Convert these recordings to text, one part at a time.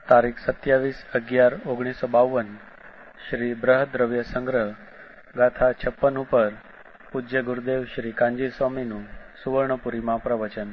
તારીખ 27/11/1952 શ્રી બૃહદ્રવ્ય સંગ્રહ ગાથા 56 ઉપર પૂજ્ય ગુરુદેવ શ્રી કાનજી સ્વામીનું સુવર્ણપુરીમાં પ્રવચન.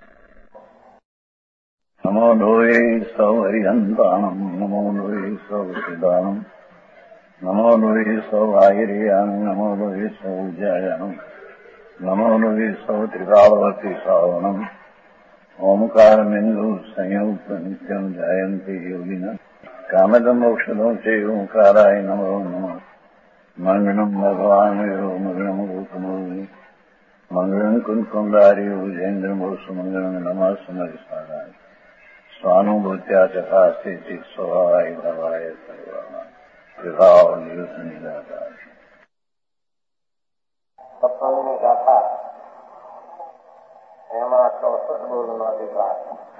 નમો લોહે સૌ હરિહંતાણમ, નમો લોહે સૌ સિદ્ધાણમ, નમો લોહે સૌ આયર્યાન, નમો લોહે સૌ જયાનમ, નમો લોહે સૌ ત્રિકાળવતી સાવનમ. ઓમકાર બિંદુ સંયુક્ત નિત્યમ જયંતી યોગિના કામદમ મોક્ષદો છે ઓંકારાય નમો નમઃ. મંગળમ ભગવાન મંગળમ ગોતમોહિ મંગળમ કુંકુંડારી ઉજેન્દ્રમોષ મંગળમ નમઃ સમરિસારાય સ્વાનુભૂત્યા ચકાસ્તે સ્વભાવાય ભવાય સર્વા વિભાવ નિયુતની દાતા. સત્સંગની ગાથા એમાં 64 બોલનો વિભાગ.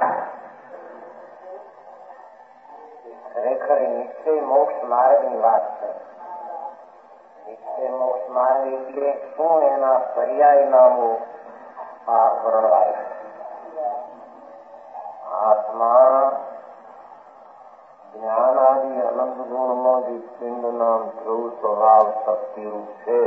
ખરેખર નિશ્ચય મોક્ષ માર્ગની વાત છે. નિશ્ચય મોક્ષ માર્ગ એટલે શું, એના પર્યાય નામો આ વર્ણવાય. આત્મા જ્ઞાન આદિ અનંત ગુણનો જે પિંડ નામ ધ્રુવ સ્વભાવ શક્તિરૂપ છે,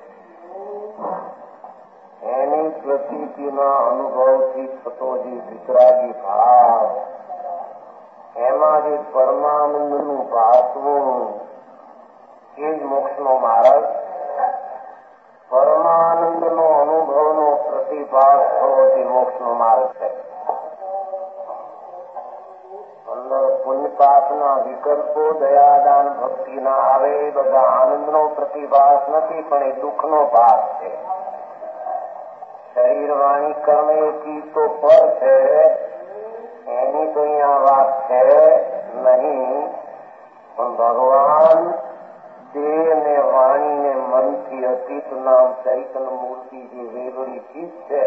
એની પ્રતીતિના અનુભવથી થતો જે વિતરાગી ભાવ, એમાં જે પરમાનંદનું ભાસવું, એ જ મોક્ષનો માર્ગ. પરમાનંદનો અનુભવનો પ્રતિભાવ થવો તે મોક્ષનો માર્ગ છે. અંદર પુણ્યપાપના વિકલ્પો, દયાદાન, ભક્તિના આવે, બધા આનંદનો પ્રતિભાસ નથી, પણ એ દુઃખનો ભાસ છે. શરીર વાણી કર્મ એથી તો પર છે, એની તો અહીંયા વાત છે નહીં. પણ ભગવાન દેહ ને વાણી ને મનથી અતીત નામ ચૈતન્ય મૂર્તિ જે વેગળી ચીજ છે,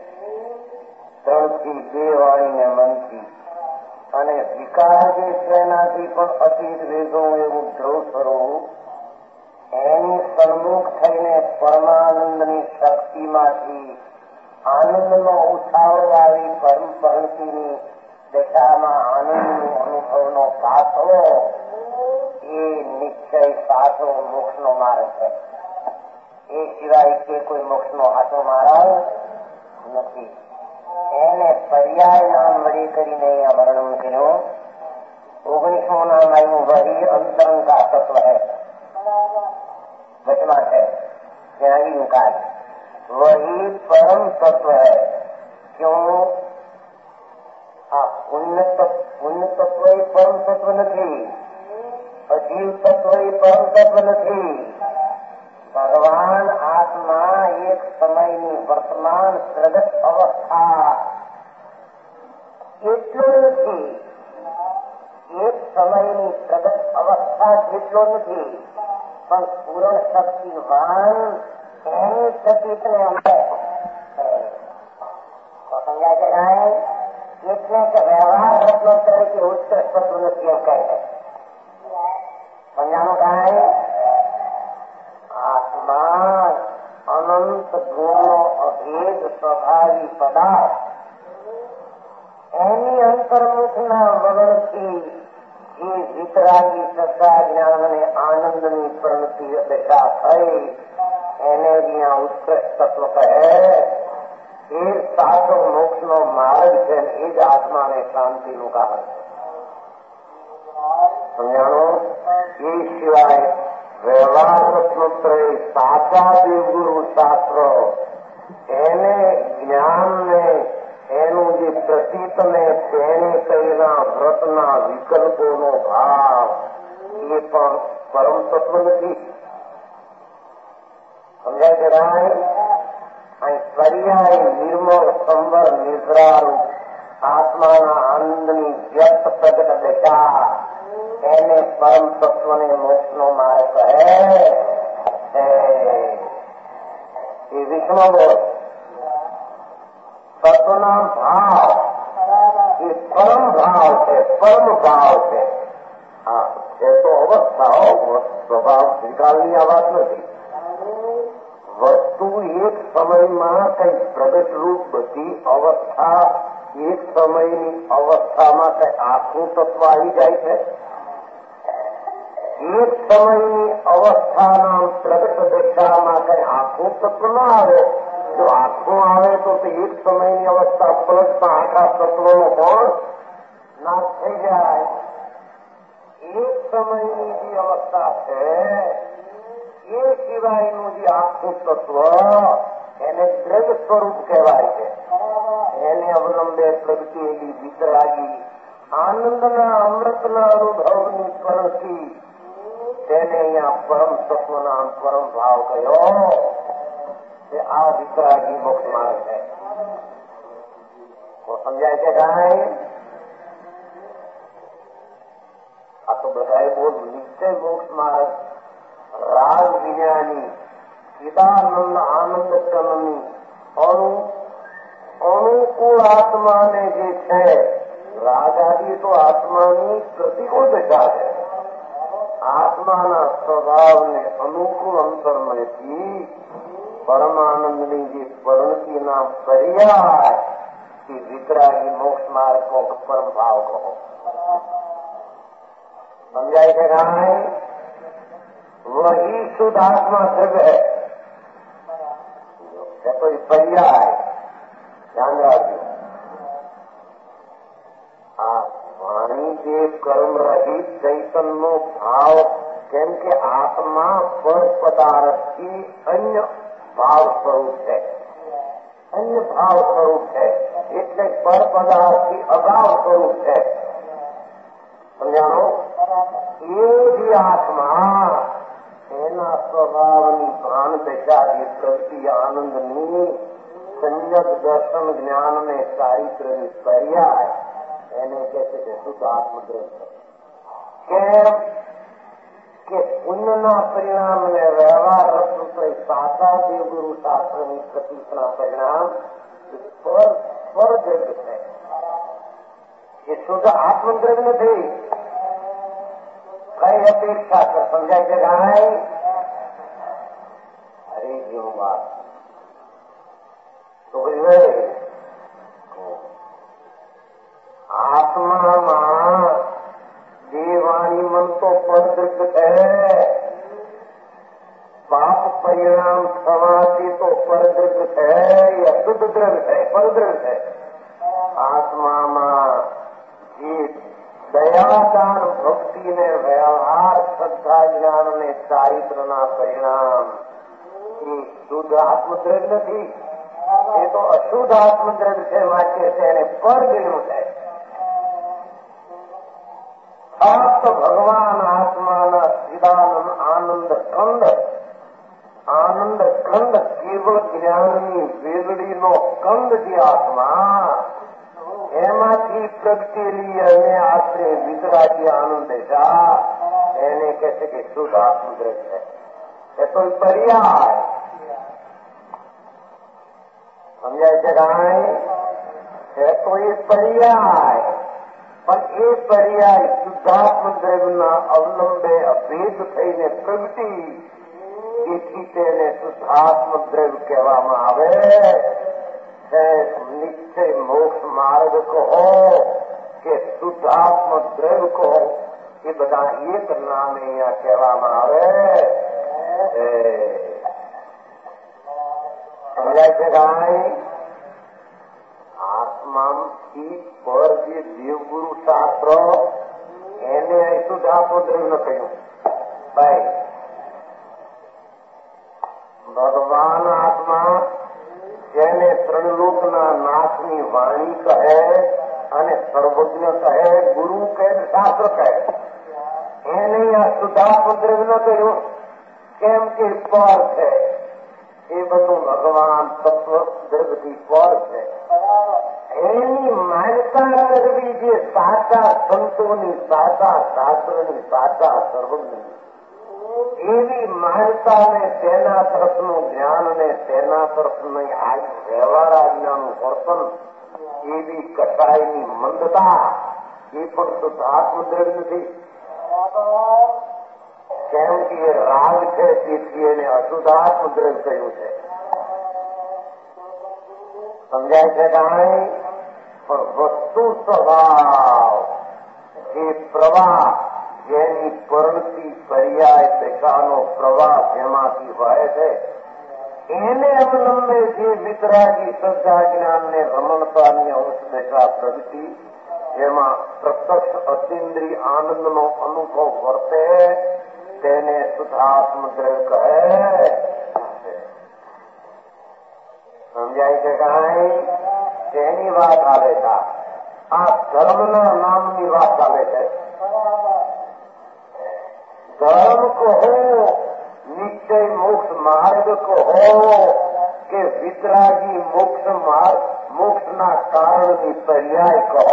3 થી 2 વાણી ને મનથી, અને વિકાર જે છે એનાથી પણ અતીત વેગવું એવું ધ્રુવ સ્વરૂપ, એની સન્મુખ થઈને પરમાનંદની શક્તિમાંથી આનંદનો ઉછાળો આવી પરમપંક્તિની દશામાં આનંદનો અનુભવનો પાછો, એ નિશ્ચય સાચો મોક્ષનો માર્ગ છે. એ સિવાય કે કોઈ મોક્ષનો આટો માર્ગ નથી. એને પર્યાય નામ વળી કરીને અહીંયા વર્ણન કર્યું. 19મું નામ આવ્યું વહી અંતરંગા તત્વ હૈ. વચમાં છે ત્યાં આવી કાલ वही परम तत्व है. क्यों? આ પુણ્ય તત્વ એ પરમ તત્વ નથી, અજીવ તત્વ એ પરમ તત્વ નથી. ભગવાન આત્મા એક સમયની વર્તમાન પ્રગટ અવસ્થા એટલો નથી, એક સમયની પ્રગટ અવસ્થા જેટલો નથી, પણ પૂર્ણ શક્તિવાન એની પ્રતીતને અમે સમજાય છે. કાંઈ એટલે કે વ્યવહાર રત્નો તરીકે ઉત્કૃષ્ટ તત્વ નથી એમ કહે છે. સમજાનું કાંઈ? આત્મા અનંત ગુણો અભેદ સ્વભાવી પદાર્થ, એની અંતર્મુખના વલણથી જે વિતરાગી શ્રદ્ધા જ્ઞાન અને આનંદની પ્રવૃત્તિ દશા થઈ, એને જ્યાં ઉત્કૃષ્ટ તત્વ કહે, એ સાચો મોક્ષનો માર્ગ છે. એ જ આત્માને શાંતિનું કારણ છે. સમજાણું? એ સિવાય વ્યવહાર રત્નોત્તરે સાચા દેવગુરુ શાસ્ત્ર, એને જ્ઞાનને એનું જે પ્રતીતને તેને કઈના વ્રતના વિકલ્પોનો ભાવ, એ પણ પરમ તત્વ નથી. સમજાય છે રાય? અહીં પર્યાય નિર્મળ સંવર નિદ્રારૂપ આત્માના આનંદની વ્યક્ત પ્રગટ દશા, એને પરમ તત્વને મોક્ષનો માર્ગ કહે. એ વિષ્ણુ બોલ તત્વના ભાવ એ પરમ ભાવ છે, પરમ ભાવ છે. હા, એ તો અવસ્થાઓ સ્વભાવ શ્રીકાલની આ વાત નથી. વસ્તુ એક સમયમાં કઈ પ્રગટ રૂપ બધી અવસ્થા એક સમયની અવસ્થામાં કઈ આખું તત્વ આવી જાય છે. એક સમયની અવસ્થાના પ્રગટ દશામાં કઈ આખું તત્વ ન આવે. જો આખું આવે તો એક સમયની અવસ્થા પલટતા આખા તત્વનો પણ નાશ થઈ જાય. એક સમયની જે અવસ્થા છે એ સિવાયનું જે આખું તત્વ એને દ્રવ્ય સ્વરૂપ કહેવાય છે. એને અવલંબે પ્રગટેલી વિતરાગી આનંદના અમૃતના અનુભવની પરથી તેને અહીંયા પરમ તત્વના પરમ ભાવ કહ્યો કે આ વિતરાગી મોક્ષ માર્ગ છે. સમજાય છે કાંઈ? આ તો બધાએ બહુ નિશ્ચય મોક્ષ માર્ગ રાગ વિજ્ઞાની ચિદાનંદ આનંદ ક્રમની અનુકૂળ આત્માને જે છે રાગ આદિ તો આત્માની પ્રતિકૂળ દશા છે. આત્માના સ્વભાવને અનુકૂળ અંતરમયથી પરમાનંદની જે પરિણતિના પર્યાય એ વિતરાગી મોક્ષ માર્ગ કો પરમ ભાવ કહો. समझाई के रहा है वही शुद्ध आत्मा द्रव्य है. कोई पर्याय है ध्यान रखिए. वाणी के कर्म रहित चैतन्य नो भाव केम के आत्मा पर पदार्थ की अन्य भाव स्वरूप है. अन्य भाव स्वरूप है એટલે પર પદાર્થ की अभाव स्वरूप है. समझाओ. એ જે આત્મા એના સ્વભાવની ભાન દશાની પ્રગતિ આનંદની સંયત દર્શન જ્ઞાનને ચારિત્ર્યની પર્યાય એને કહે છે શુદ્ધ આત્મદ્રવ્ય. કેમ કે પુણ્યના પરિણામને વ્યવહાર રત્ન સાચા દેવગુરુ શાસ્ત્રની પ્રતિષ્ઠા પરિણામ સ્વરદ્રવ્ય છે. એ શુદ્ધ આત્મદ્રવ્ય નથી. कई अपेक्षा कर समझाई जगह अरे क्यों बात तो आत्मा देवाणी मन तो परदृष्ट है. पाप परिणाम समाधि तो परदृष्ट है या शुद्ध द्रव्य है परदृष्ट है. आत्मा जी दयादान भक्ति ने व्यवहार श्रद्धा ज्ञान ने चारित्रना परिणाम ये शुद्ध आत्मद्रव्य નથી. એ તો અશુદ્ધ આત્મદ્રવ્ય છે. માટે તેને પર ગણ્યું છે. ફક્ત ભગવાન આત્માના ચિદાનંદ આનંદ કંદ કેવળ જ્ઞાનની વેલડીનો કંદ જે આત્મા એમાંથી પ્રગટેલી અને આશરે વિતરાગી આનંદ દશા એને કહે છે કે શુદ્ધ આત્મદ્રવ્ય છે. એ તો પર્યાય સમજાય છે કાંઈ? એ તો એ પર્યાય પણ એ પર્યાય શુદ્ધાત્મદ્રવ્યના અવલંબે અભેદ થઈને પ્રગટી જેથી તેને શુદ્ધાત્મદ્રવ્ય કહેવામાં આવે. निश्चय मोक्ष मार्ग कहो કે શુદ્ધાત્મ દ્રવ્ય કહો એ બધા એક નામે અહીંયા કહેવામાં આવે. સમજાય છે કાંઈ? આત્માથી પર જે દેવગુરુ શાસ્ત્ર એને શુદ્ધાત્મ દ્રવ્ય ન કહ્યું. ભાઈ ભગવાન આત્મા જેને ત્રણલોકના નાથની વાણી કહે અને સર્વજ્ઞ કહે ગુરુ કહે શાસ્ત્ર કહે એને આ શુદ્ધાત્મદ્રવ્ય ન કહ્યું. કેમ કે પર છે. એ બધું ભગવાન તત્વ દ્રવ્યથી પર છે. એની માન્યતા કરવી જે સાચા સંતોની સાચા શાસ્ત્રની સાચા સર્વજ્ઞની એવી માન્યતાને તેના તરફનું જ્ઞાન ને તેના તરફનું વ્યવહાર આજ્ઞાનું વર્તન એવી કટાઈની મંદતા એ પણ શુદ્ધ આત્મદ્રવ્ય નથી. કેમ કે એ રાગ છે તેથી એને અશુદ્ધ આત્મદ્રવ્ય કહ્યું છે. સમજાય છે કાંઈ? પણ વસ્તુ સ્વભાવ જે પ્રવાહ જેની પરણતી પર્યાય દશાનો પ્રવાહ જેમાંથી વહે છે એને અવલંબે જે વિતરાગી શ્રદ્ધા જ્ઞાનને રમણતાની અંશ દશા પ્રગતિ જેમાં પ્રત્યક્ષ અતિન્દ્રિય આનંદનો અનુભવ વર્તે તેને શુદ્ધાત્મ દ્રવ્ય કહે. સમજાય છે કાંઈ? તેની વાત આવે છે. આ ધર્મના નામની વાત ચાલે છે. ધર્મ કહો, નિશ્ચય મોક્ષ માર્ગ કહો કે વિતરાગી મોક્ષ માર્ગ, મોક્ષના કારણની પર્યાય કહો,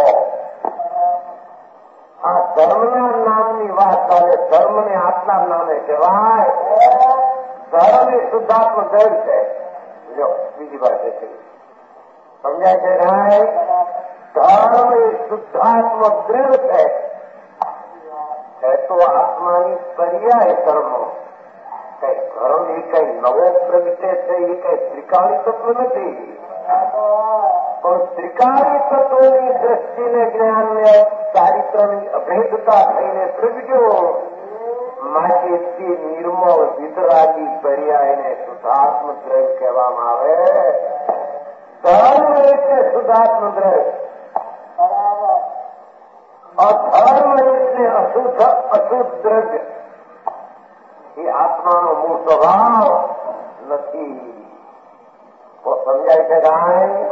આ ધર્મના નામની વાત ચાલે. ધર્મને આત્મા નામે કહેવાય. ધર્મ એ શુદ્ધાત્મ દ્રવ્ય છે. જો બીજી વાત છે, સમજાય છે ભાઈ? ધર્મ એ શુદ્ધાત્મ દ્રવ્ય છે. તો આત્માની પર્યાય કર્મો કઈ ધર્મ એ કઈ નવો પ્રગટે છે, એ કઈ ત્રિકાળી તત્વ નથી. પણ ત્રિકાળી તત્વની દ્રષ્ટિને જ્ઞાનને ચારિત્રની અભેદતા થઈને પ્રગટ્યો માટે તે નિર્મળ વિતરાગી પર્યાયને શુદ્ધાત્મ દ્રવ્ય કહેવામાં આવે. ધર્મ એટલે શુદ્ધાત્મ દ્રવ્ય, અધર્મ એટલે અશુદ્ધ દ્રવ્ય. એ આત્માનો મૂળ સ્વભાવ નથી. તો સમજાય છે ભાઈ?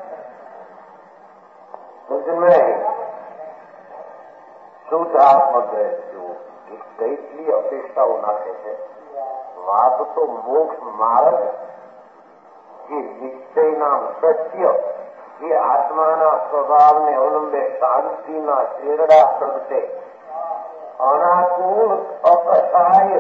શુદ્ધ આત્મદ્રવ્ય કેટલી અપેક્ષાઓ નાખે છે. વાત તો મોક્ષ માર્ગ જે નિશ્ચયના સત્ય જે આત્માના સ્વભાવને અવલંબે શાંતિના શેરડા પ્રગટે અનાકૂળ અકસાય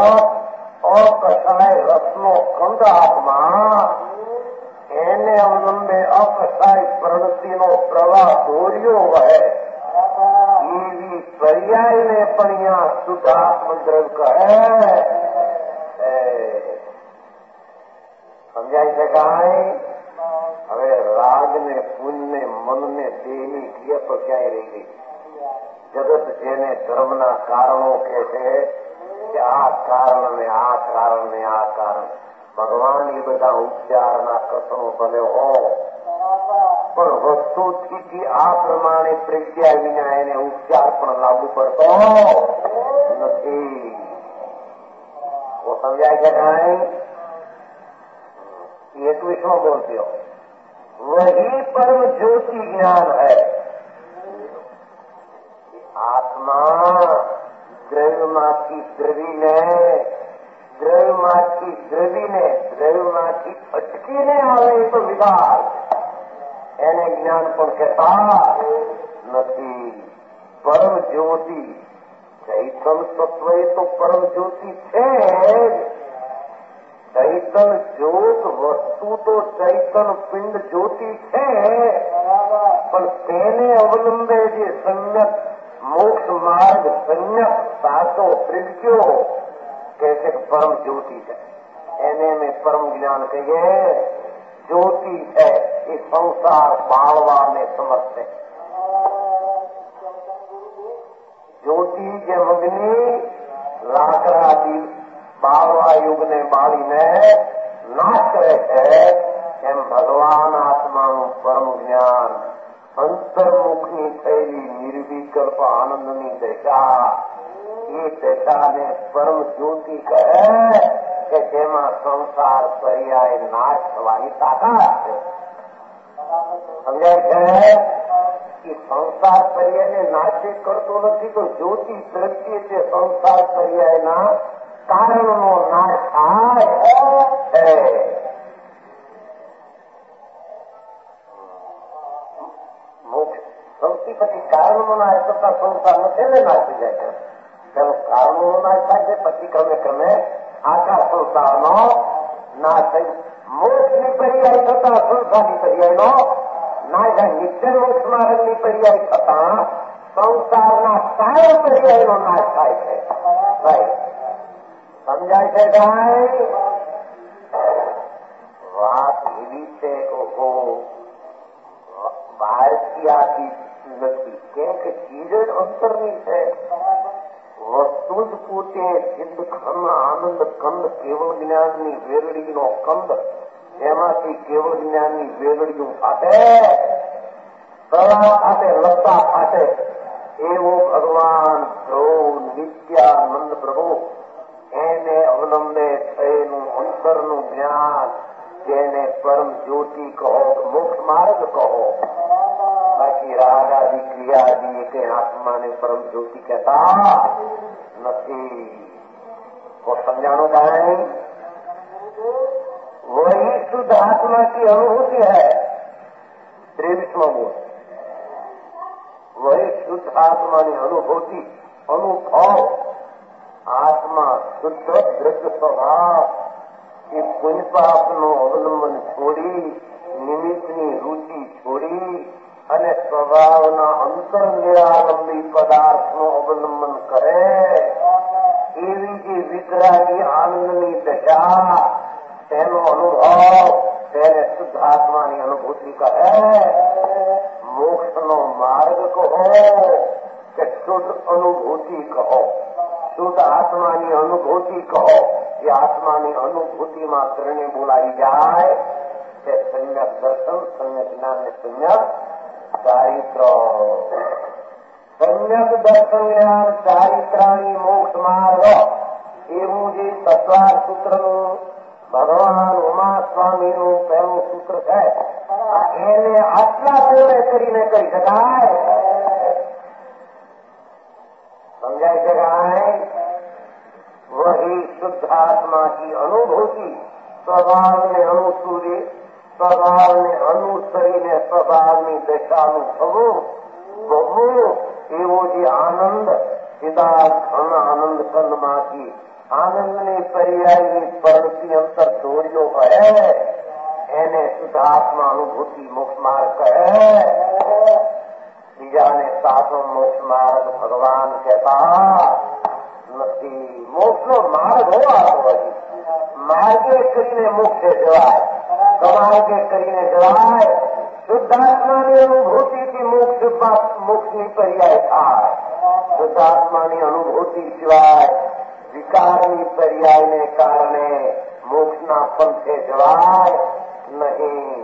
રસનો કંદ આત્મા એને અવલંબે અકસાય પ્રણતિનો પ્રવાહ દોર્યો વહે એવી પર્યાયને પણ અહીંયા શુદ્ધાત્મ દ્રવ્ય કહે. સમજાય છે કાંઈ? હવે રાગને પુણ્યને મનને દેહની ક્રિયા પર ક્યાંય રહી ગઈ. જગત જેને ધર્મના કારણો કહે છે કે આ કારણ ને આ કારણ ને આ કારણ, ભગવાન એ બધા ઉપચારના કથનો ભલે હો પણ વસ્તુથી આ પ્રમાણે પ્રજ્ઞા વિના એને ઉપચાર પણ લાગુ પડતો નથી. સમજાય છે કાંઈ? 21મો બોલતી वही परम ज्योति ज्ञान है. आत्मा द्रव्यમાંથી દ્રવ્યમાંથી અટકીને આવે તો વિકાર, એને જ્ઞાન પણ કહેતા નથી. પરમ જ્યોતિ ચૈતન તત્વ એ તો પરમ જ્યોતિ છે. ચૈતન જ્યોત વસ્તુ તો ચૈતન પિંડ જ્યોતિ છે, પણ તેને અવલંબે જે સમ્યક મોક્ષ માર્ગ સમ્યક સાચો પ્રગટ્યો કે છે પરમ જ્યોતિ છે. એને મેં પરમ જ્ઞાન કહીએ. જ્યોતિ છે એ સંસાર બાળવાને સમર્થ છે. જ્યોતિ જેમ અગ્નિ લાકડાથી બાળવા યુગને બાળીને નાશ કરે છે, એમ ભગવાન આત્માનું પરમ જ્ઞાન અંતર્મુખની થયેલી નિર્વિકલ્પ આનંદની દશા, એ દશાને પરમ જ્યોતિ કહે કે જેમાં સંસાર પર્યાય નાશ થવાની તાકાત છે. સમજાય છે? એ સંસાર પર્યાયને નાશે કરતો નથી, તો જ્યોતિ પ્રત્યે તે સંસાર પર્યાયના કારણનો નાશ થાય. મોક્ષ સૌથી પછી કારણનો નાશ કરતા સંસાર નથી ને નાશી જાય છે. તેનો કારણોનો નાશ થાય છે, પછી ક્રમે ક્રમે આખા સંસારનો નાશ થઈ મોક્ષની પર્યાય થતા સંસારની પર્યાયનો નાશ થાય. નિત્ય મોક્ષ માર્ગની પર્યાય થતા સંસારના કારણ પર્યાયનો નાશ થાય છે. ભાઈ સમજાય છે ભાઈ? વાત એવી છે કે બહાર થી આતી નથી. કેમ કે ચીજ જ અંતરની છે. વસ્તુ જ પોતે સિદ્ધ ખંડ આનંદ કંદ કેવળ જ્ઞાનની વેરડીનો કંદ, એમાંથી કેવળ જ્ઞાનની વેરડીઓ ફાટે, કળા ફાટે, લતા ફાટે, એવો ભગવાન ધ્રુવ નિત્યાનંદ પ્રભુ એને અવલંબે થયેલું અંતરનું જ્ઞાન, જેને પરમ જ્યોતિ કહો, મોક્ષ માર્ગ કહો. બાકી રાગ આદિ ક્રિયા આદि કે આત્માને પરમ જ્યોતિ કહેતા નથી. वो समझाना चाहें, वही शुद्ध आत्मा की अनुभूति है. 23वां बोल, वही शुद्ध आत्माની અનુભૂતિ, અનુભવ. આત્મા શુદ્ધ દ્રવ્ય સ્વભાવ એ પુણ્ય પાપનું અવલંબન છોડી, નિમિત્તની રુચિ છોડી અને સ્વભાવના અંતર નિરાલંબી પદાર્થનું અવલંબન કરે, એવી જે વિતરાગી આનંદની દશા, તેનો અનુભવ, તેને શુદ્ધ આત્માની અનુભૂતિ કહે. મોક્ષનો માર્ગ કહો કે શુદ્ધ અનુભૂતિ કહો, શુદ્ધ આત્માની અનુભૂતિ કહો. એ આત્માની અનુભૂતિમાં ત્રણે બોલાવી જાય તે સમ્યક દર્શન, સમ્યક જ્ઞાન ને સમ્યક ચારિત્ર. સમ્યક દર્શન જ્ઞાન ચારિત્રાની મોક્ષ માર્ગ, એવું જે તત્વાર સૂત્રનું ભગવાન ઉમા સ્વામીનું પહેલું સૂત્ર છે, એને આટલા પૂર્ણ કરીને કરી શકાય. સમજાય શકાય. वही शुद्ध आत्मा की अनुभूति, स्वभाव ने अनुसूरी, स्वभाव ने अनुसरी ने स्वभावની દશાનું થવું, બહુ એવો જે આનંદ સિદ્ધાર્થ આનંદ કંદમાંથી આનંદની પર્યાયની પરણતી અંતર દોર્યો કહે, એને શુદ્ધ આત્મા અનુભૂતિ મોક્ષ માર્ગ કહે. બીજાને સાચો મોક્ષ માર્ગ ભગવાન કહેતા નથી. મોક્ષનો માર્ગ હોવા હોય, માર્ગે કરીને મોક્ષે જવાય, કમાર્ગે કરીને જવાય. શુદ્ધાત્માની અનુભૂતિથી મોક્ષની પર્યાય થાય. શુદ્ધાત્માની અનુભૂતિ સિવાય વિકારની પર્યાયને કારણે મોક્ષના પંથે જવાય નહીં.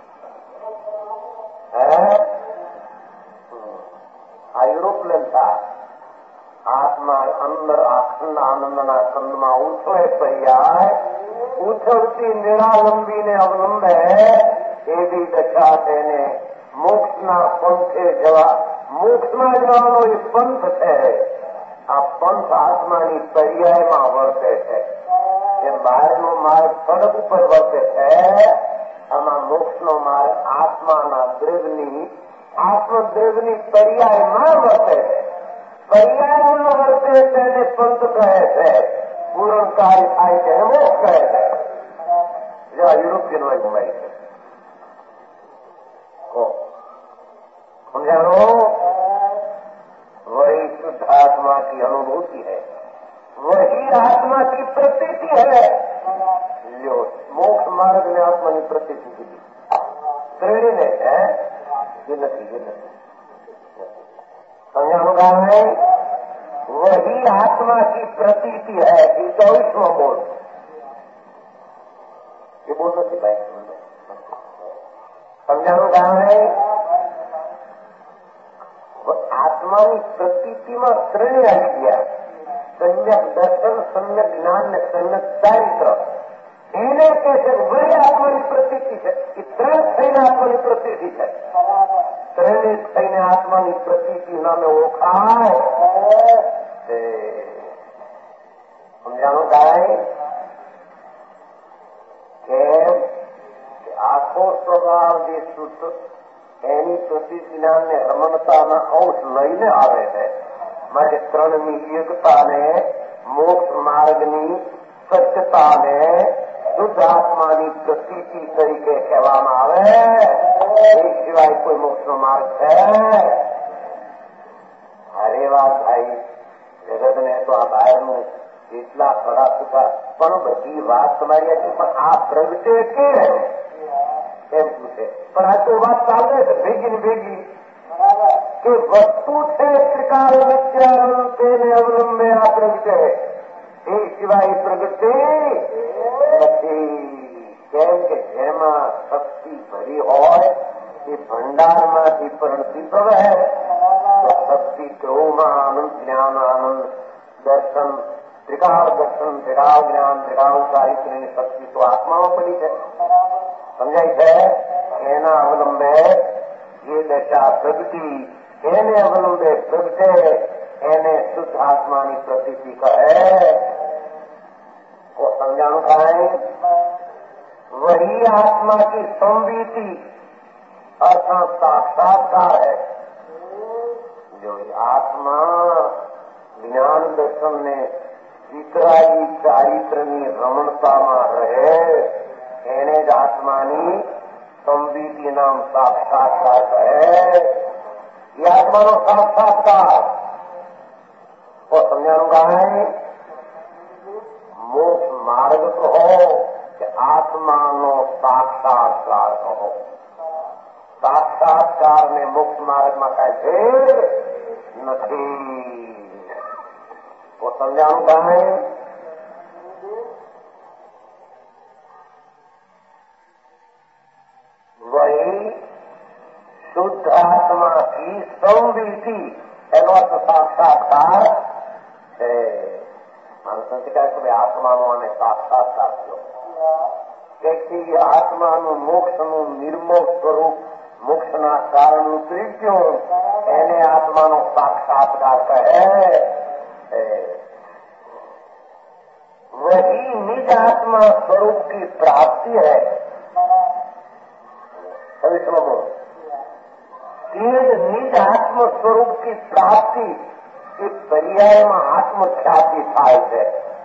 આ યુરોપ્લેન થાય, આત્મા અંદર અખંડ આનંદના કંદમાં ઉછળે પર્યાય, ઉછળતી નિરાલંબીને અવલંબે એવી દશા તેને મોક્ષના પંથે જવા, મોક્ષમાં જવાનો એ પંથ છે. આ પંથ આત્માની પર્યાયમાં વર્તે છે. એ બહારનો માર્ગ સડક ઉપર વર્તે છે, આમાં મોક્ષનો માર્ગ આત્માના દ્રવ્યની, આત્મદ્રવ્યની પર્યાયમાં વર્તે છે. પર્યાયમાં વર્તે તેને પંથ કહે છે, પૂર્ણ કાર્ય થાય તેને મોક્ષ કહે છે. જેવા યુરોપિયન હોય ઘુમાઈ છે. समझानो, वही शुद्ध आत्मा की अनुभूति है, वही आत्मा की प्रतीति है. लो मोक्ष मार्ग ने आत्मा की प्रतीति की श्रेणी ने है, ये नहीं समझानो का है. वही आत्मा की प्रतीति है. ये 24वां बोल, ये बोल सकते भाई. समझानो का है. આત્માની પ્રતીતિમાં શ્રેણી આવી ગયા. સમ્યક દર્શન, સમ્યક જ્ઞાન ને સમ્યક ચારિત્ર. એને કહે છે વહી આત્માની પ્રતીતિ છે. એ ત્રણ થઈને આત્માની પ્રતીતિ છે. ત્રણે થઈને આત્માની પ્રતીતિ નામે ઓળખાય. સમજાણું કાંઈ કેમ કે આખો સ્વભાવ જે શુદ્ધ એની પ્રતિજ્ઞાનને રમણતાના અંશ લઈને આવે છે. માટે ત્રણની એકતાને, મોક્ષ માર્ગની સત્યતાને શુદ્ધ આત્માની પ્રતીતિ તરીકે કહેવામાં આવે. એ સિવાય કોઈ મોક્ષનો માર્ગ છે? અરે વાત ભાઈ, જગતને તો આ બહારનું એટલા ખરા સુખા, પણ બધી વાત તમારી હતી, પણ આ પ્રગટે કેમ એમ પૂછે. પણ આ તો વાત ચાલે છે ભેગી ને ભેગી કે વસ્તુ છે ત્રિકાળ નિત્યાનંદ તેને અવલંબે આ પ્રગટે એ સિવાય પ્રગટે નથી. કેમ કે જેમાં શક્તિ ભરી હોય એ ભંડારમાંથી પરણતી પ્રવહે તો શક્તિ ધ્રુવમાં આનંદ જ્ઞાન આનંદ દર્શન ત્રિકાળ દર્શન ત્રિકાળ જ્ઞાન ત્રિકાળ ચારિત્ર્યની શક્તિ તો આત્મામાં પડી છે. સમજાય છે? એના અવલંબે જે દશા પ્રગતિ એને અવલંબે પ્રગટે એને શુદ્ધ આત્માની પ્રતીતિ કહે. वो समझाणु कहां वही आत्मा की संवीति अर्थात साक्षात्कार है. जो आत्मा ज्ञान दर्शन ने વિતરાગી ચારિત્રની રમણતામાં રહે એને જ આત્માની સંવિધિ નામ સાક્ષાત્કાર કહે. એ આત્માનો સાક્ષાત્કાર તો સમજાણું કાંઈ मोक्ष मार्ग कहो कि आत्मानो साक्षात्कार कहो. साक्षात्कार में मोक्ष मार्ग में कई भेद नहीं. वो समझाणु कहां वही शुद्ध आत्मा की संविधि एनो अर्थ साक्षात्कार है. માણસોથી કહે કે આત્માનો અને સાક્ષાત્કાર થયો. તેથી આત્માનું મોક્ષનું નિર્મોહ સ્વરૂપ મોક્ષના કારણનું ત્રિજ્યું એને આત્માનો સાક્ષાત્કાર કહે. वही निज आत्मा स्वरूप की प्राप्ति है. अभी समझो निज आत्म स्वरूप की प्राप्ति एक पर्यायમાં આત્મખ્યાતિ થાય છે.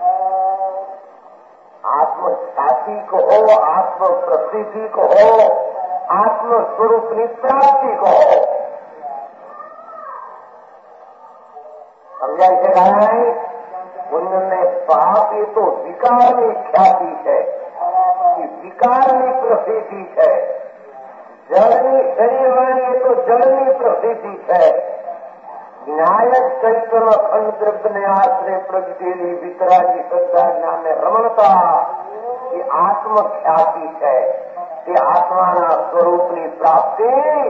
આત્મખ્યાતિ કહો આત્મ પ્રસિદ્ધિ કહો આત્મ સ્વરૂપની પ્રાપ્તિ કહો. સમજાય છે કાંઈ? પુણ્યને પાપ એ તો વિકારની ખ્યાતિ છે, એ વિકારની પ્રસિદ્ધિ છે. જળની શરીરવાણી એ તો જળની પ્રસિદ્ધિ છે. न्यायक चैतन्य अखंड द्रव्य ने आश्रय प्रगटेली वितरागी श्रद्धा ज्ञान ने रमणता ये आत्म ख्याति है. ये आत्मा स्वरूप की प्राप्ति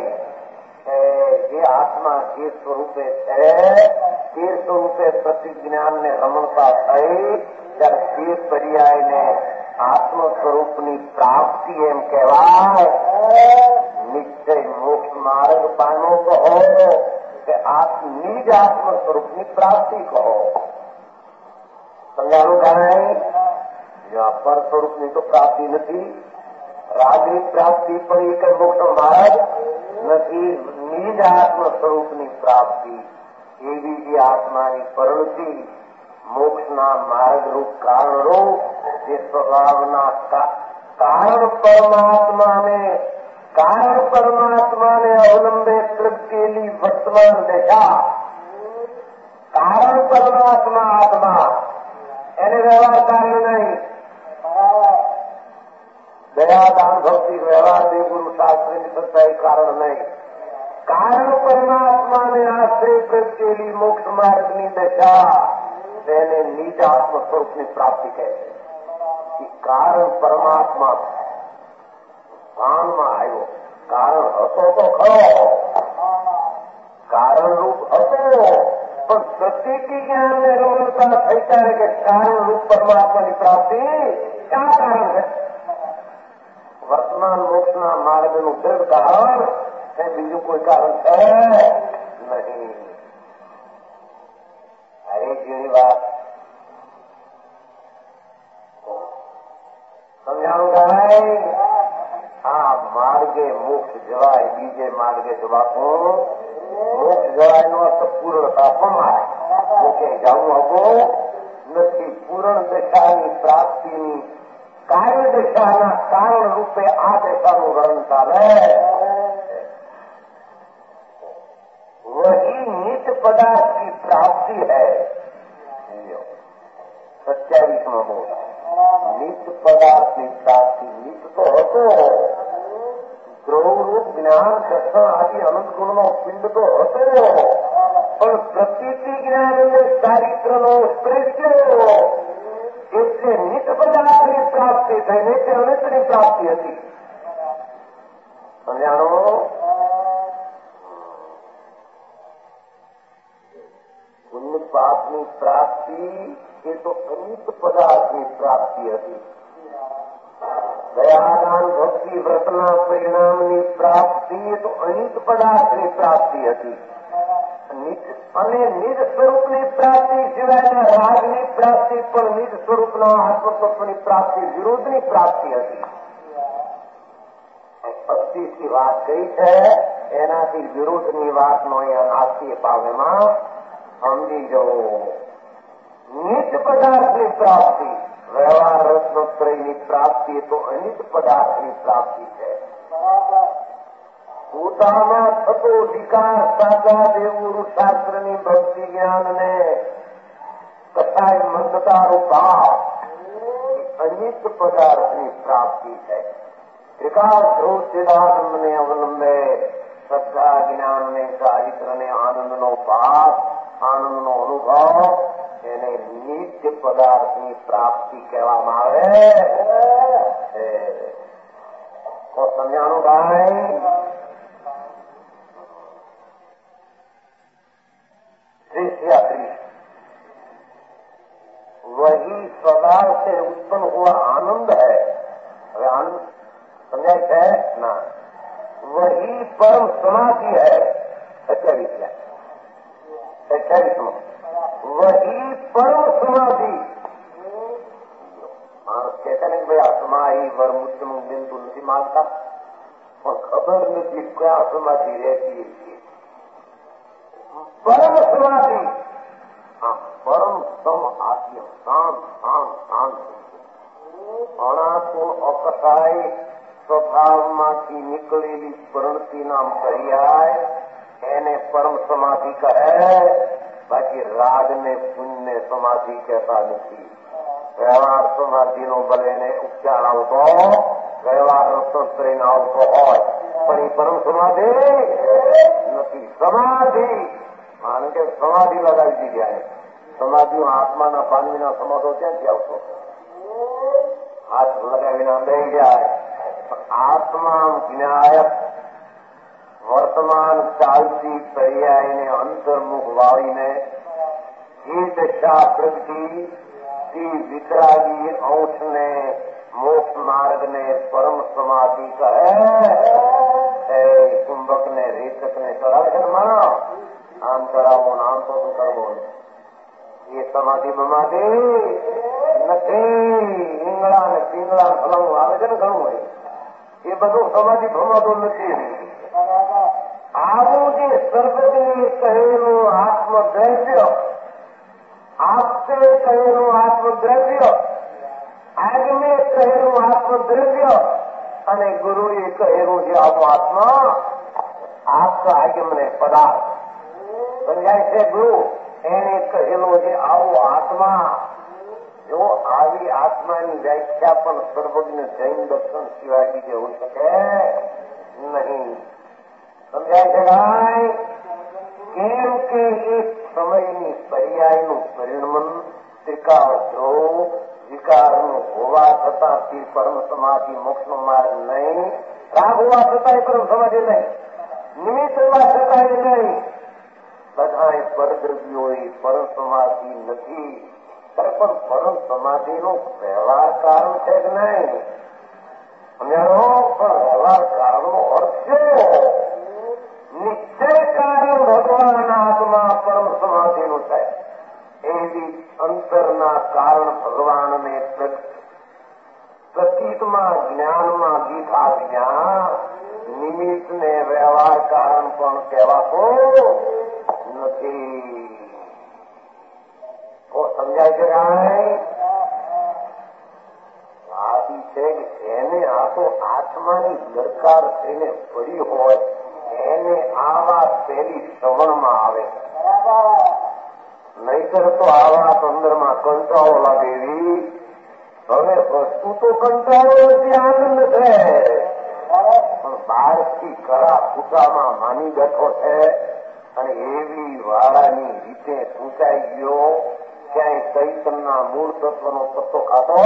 ये आत्मा जे स्वरूपे है ते स्वरूपे प्रतिज्ञान ने रमणता थई ત્યારે તે પર્યાય ને આત્મ સ્વરૂપની પ્રાપ્તિ એમ કહેવાય. નિશ્ચય મોક્ષ માર્ગ પાનો કહો કે નિજ આત્મ સ્વરૂપની પ્રાપ્તિ કહો. સમજાણું કાંઈ? જ્યાં પર સ્વરૂપની તો પ્રાપ્તિ નથી. રાજની પ્રાપ્તિ પણ એ કઈ મોક્ષ માર્ગ નથી. નિજ આત્મ સ્વરૂપની પ્રાપ્તિ એવી જે આત્માની પરિણતિ મોક્ષના માર્ગરૂપ કારણરૂપ જે સ્વભાવના કારણ પરમાત્માને અવલંબે પ્રગટેલી વર્તમાન દશા કારણ પરમાત્મા આત્મા એને વ્યવહાર કાર્ય નહીં. દયા દાન ભક્તિ વ્યવહાર દેવગુરુ શાસ્ત્રની સત્તા એ કારણ નહીં. કારણ પરમાત્માને આશ્રય પ્રગટેલી મોક્ષ માર્ગની દશા તેને નિજ આત્મ સ્વરૂપની પ્રાપ્તિ કહે છે. કારણ પરમાત્મા ભાનમાં આવ્યો. કારણ હતો તો ખરો, કારણ રૂપ હતો પણ પ્રતીતિ જ્ઞાનને રમણતા થઈ ત્યારે કે કારણ રૂપ પરમાત્માની પ્રાપ્તિ ક્યાં કારણ છે? વર્તમાન મોક્ષના માર્ગનું દૃઢ કારણ એ બીજું કોઈ કારણ છે નહીં. એક જેવી વાત સમજાણું કાંઈ? આ માર્ગે મોક્ષ જવાય, બીજે માર્ગે જવાતું મોક્ષ જવાય નો અર્થ પૂર્ણતા પમાય. મોક્ષે જવું હતું નથી. પૂર્ણ દશાની પ્રાપ્તિની કાર્ય દશાના કારણ રૂપે આ દશાનું વર્ણન ચાલે. वही नित्य पदार्थ की प्राप्ति है. 27वां बोल नित्य पदार्थ की प्राप्ति. नित्य तो હતો દ્રવરૂપ જ્ઞાન દર્શન આદિ અનંત ગુણનો પિંડ તો હતો, પણ પ્રતીતિ જ્ઞાન અને ચારિત્રનો શ્રેષ્ઠ એટલે નિત પદાર્થની પ્રાપ્તિ થઈને તે અનંતની પ્રાપ્તિ હતી. સમજાણો? પુણ્ય પાપની પ્રાપ્તિ એ તો અનિત પદાર્થની પ્રાપ્તિ હતી. દયાદાન ભક્તિ વ્રતના પરિણામની પ્રાપ્તિ એ તો અનિત પદાર્થની પ્રાપ્તિ હતી. અને નિજ સ્વરૂપની પ્રાપ્તિ સિવાયના રાગની પ્રાપ્તિ પણ નિજ સ્વરૂપના આત્મતત્વની પ્રાપ્તિ વિરોધની પ્રાપ્તિ હતી. પચીસની વાત કહી છે, એનાથી વિરોધની વાતનો અહીંયા નાસ્તિક ભાવેમાં સમજી જવો. નિજ પદાર્થની પ્રાપ્તિ, વ્યવહાર રત્નત્રયની પ્રાપ્તિ તો અનિત પદાર્થની પ્રાપ્તિ છે. પોતામાં થતો વિકાર સાચા દેવું શાસ્ત્રની ભક્તિ જ્ઞાનને કસાય મંદતારો ભાવ અનિત પદાર્થની પ્રાપ્તિ છે. વિકાર ધ્રુવ સિદ્ધાંતને અવલંબે શ્રદ્ધા જ્ઞાનને ચારિત્રને આનંદનો ભાવ, આનંદનો અનુભવ એને નિત્ય પદાર્થની પ્રાપ્તિ કહેવામાં આવે છે. તો સમજાણું ભાઈ? वही स्वभाव से उत्पन्न हुआ आनंद है. હવે આનંદ સમજાય છે ના? वही परम समाधि है. 28 वही परम समाधि. માણસ કહેતા ને ભાઈ આ સમાધિ વરમુત્તમ બિંદુ નથી માગતા, પણ ખબર નથી ક્યાં સમાધિ રહેતી છે. પરમ સમાધિ, પરમ સમ આત્મ શાંત શાંત શાંત અણાતું અકસાય સ્વભાવમાંથી નીકળેલી પ્રણતિ નામ પર્યાય એને પરમ સમાધિ કહે. બાકી રાગ ને પુણ્ય સમાધિ કહેતા નથી. વ્યવહાર સમાધિનો ભલે એને ઉપચાર આવતો, વ્યવહાર રત્નત્રયનો આવતો હોય, પણ એ પરમ સમાધિ નથી. સમાધિ માનો કે સમાધિ લગાવી દીધી. સમાધિઓ આત્માના પાનવીના સમાધો ક્યાંથી આવતો? હાથ લગાવીને બે જાય. આત્મા જ્ઞાયક વર્તમાન ચાલતી પર્યાયને અંતર્મુખ વાળીને એ દશા પ્રગતિ વિતરાગી અંશને મોક્ષ માર્ગને પરમ સમાધિ કહે. કુંભકને રેચકને કરાવે આમ કરાવો આમ તો કરવો, એ સમાધિ બમાધિ નથી. ઈંગળા ને પીંગળા ફલાણું આવે છે ને ઘણું હોય, એ બધું સમાધિ ભમાતું નથી. આવું જે સર્વજ્ઞ કહેલું આત્મદ્રવ્ય, આપતે કહેલું આત્મદ્રવ્ય, આગમે કહેલું આત્મદ્રવ્ય અને ગુરુએ કહેલું જે આવું આત્મા આપતો આગમને પદાર્થ સમજાય છે. ગુરુ એને કહેલો જે આવો આત્મા, જો આવી આત્માની વ્યાખ્યા પણ સર્વજ્ઞ જૈન દર્શન સિવાય બીજે હોઈ શકે નહીં. સમજાય છે ભાઈ? કેમ કે એક સમયની પર્યાયનું પરિણમન ત્રિકાળ ધ્રુવ વિકારનું હોવા છતાં તે પરમ સમાધિ મોક્ષનો માર્ગ નહીં. રાગ હોવા છતાં પરમ સમાધિ નહીં, નિમિત્ત હોવા છતાં નહીં. બધા પરદ્રવ્યો એ પરમ સમાધિ નથી, પણ પરમ સમાધિનો વ્યવહાર કારણ છે કે નહીં? સમજાણો? પણ વ્યવહાર કારણનો અર્થ છે નિશ્ચય કારણ ભગવાન આત્મા પરમ સમાધિનું છે. એવી અંતરના કારણ ભગવાનને પ્રતીતમાં જ્ઞાનમાં દીધા જ્ઞાન નિમિત્તને વ્યવહાર કારણ પણ કહેવાતો નથી. સમજાય છે કાંઈ? આથી છે કે એને આ તો આત્માની દરકાર થઈને પડી હોય એને આ વાત પહેલી શ્રવણમાં આવે, નહીતર તો આ વાત અંદરમાં કંટાળો લાગેવી. હવે વસ્તુ તો કંટાળો નથી, આનંદ છે, પણ બહારથી કરા પૂજામાં માની બેઠો છે અને એવી વાળાની રીતે પૂજાઈ ગયો, ક્યાંય ચૈતનના મૂળ તત્વનો પત્તો ખાતો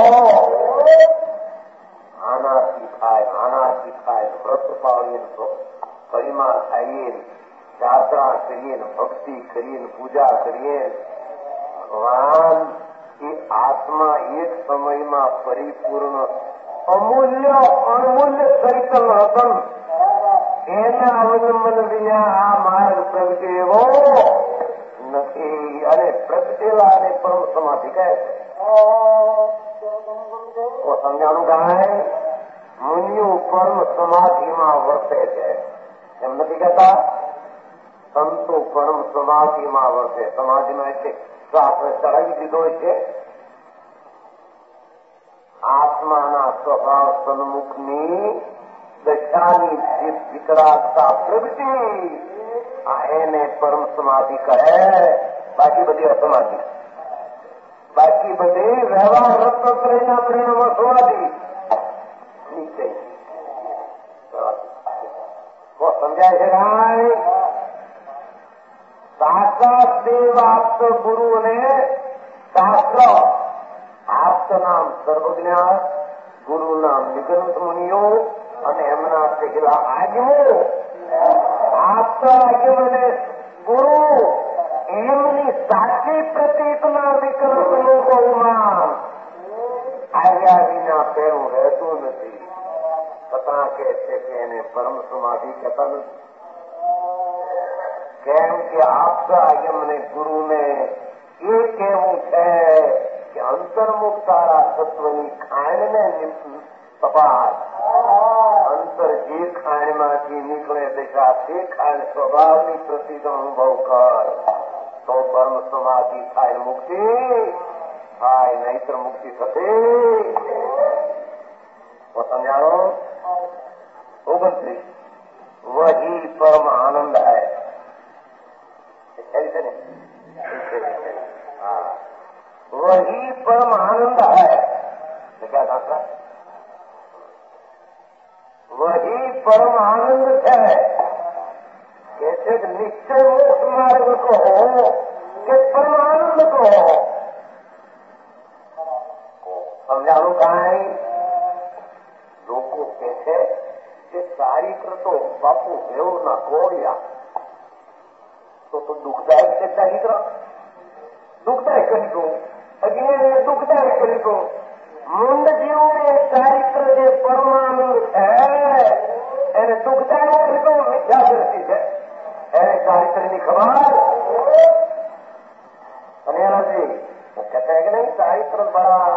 આનાથી થાય વ્રત પાળીએ, પરિમાણ ખાઈએ, યાત્રા કરીએ, ભક્તિ કરીએ, પૂજા કરીએ. ભગવાન એ આત્મા એક સમયમાં પરિપૂર્ણ અમૂલ્ય ચૈતન હતું. એના અવલંબન વિના આ માર્ગ પ્રગટે એવો નથી. અને પ્રગટેલા અને પરમ સમાધિ કહે છે. સમજાણું કાંઈ મુનિઓ પરમ સમાધિમાં વર્તે છે એમ નથી કહેતા. સંતો પરમ સમાધિમાં વર્તે. સમાધિમાં એટલે આપણે ચડાવી દીધો છે. આત્માના સ્વભાવ સન્મુખની દશાની વિકરાટતા પ્રગટી, એને પરમ સમાધિ કહે. બાકી બધી અસમાધિ, બાકી બધી વ્યવહાર રત્નત્રયના પરિણામો સમાધિ નીચે. સમજાય છે ભાઈ? સાક્ષાત દેવ આપ્ત ગુરુને શાસ્ત્ર, આપ્ત નામ સર્વજ્ઞાન, ગુરુ નામ નિગંત મુનિઓ અને એમના પહેલા આજ્ઞો. આપ્ત આજ્ઞને ગુરુ એમની સાચી પ્રતીકના વિકલ્પનું બહુમાન આવ્યા વિના તેનું રહેતું નથી. છતાં કહે છે કે એને પરમ સમાધિ કહેતા નથી. કેમ કે આપતા એમને ગુરુને એ કહેવું છે કે અંતર્મુખ તારા તત્વની ખાણને તપાસ. અંતર જે ખાણમાંથી નીકળે દિશા તે ખાણ સ્વભાવની પ્રતિનો અનુભવ કર, તો પરમ સમાધિ થાય, મુક્તિ થાય, નહીતર મુક્તિ થશે. તો સમજાણો. 29 વહી પરમ આનંદ હૈ. वही परम आनंद है. क्या था? वही परम आनंद है. कैसे निश्चय मोक्ष मार्ग को हो कि परमानंद को हो. समझाणું કાંઈ? લોકો કે છે કે ચારિત્ર તો બાપુ દેવના કોળિયા, તો દુઃખદાયક છે ચારિત્ર. દુઃખદાયક કર્યું, અજ્ઞાને દુઃખદાયક કર્યું. મુંડ જેવું એ ચારિત્ર જે પરમાનંદ છે એને દુઃખદાયક કર્યું, મિથ્યા દ્રષ્ટિ છે. એને ચારિત્રની ખબર અને એનાથી કહેતા કે નહીં ચારિત્ર બડા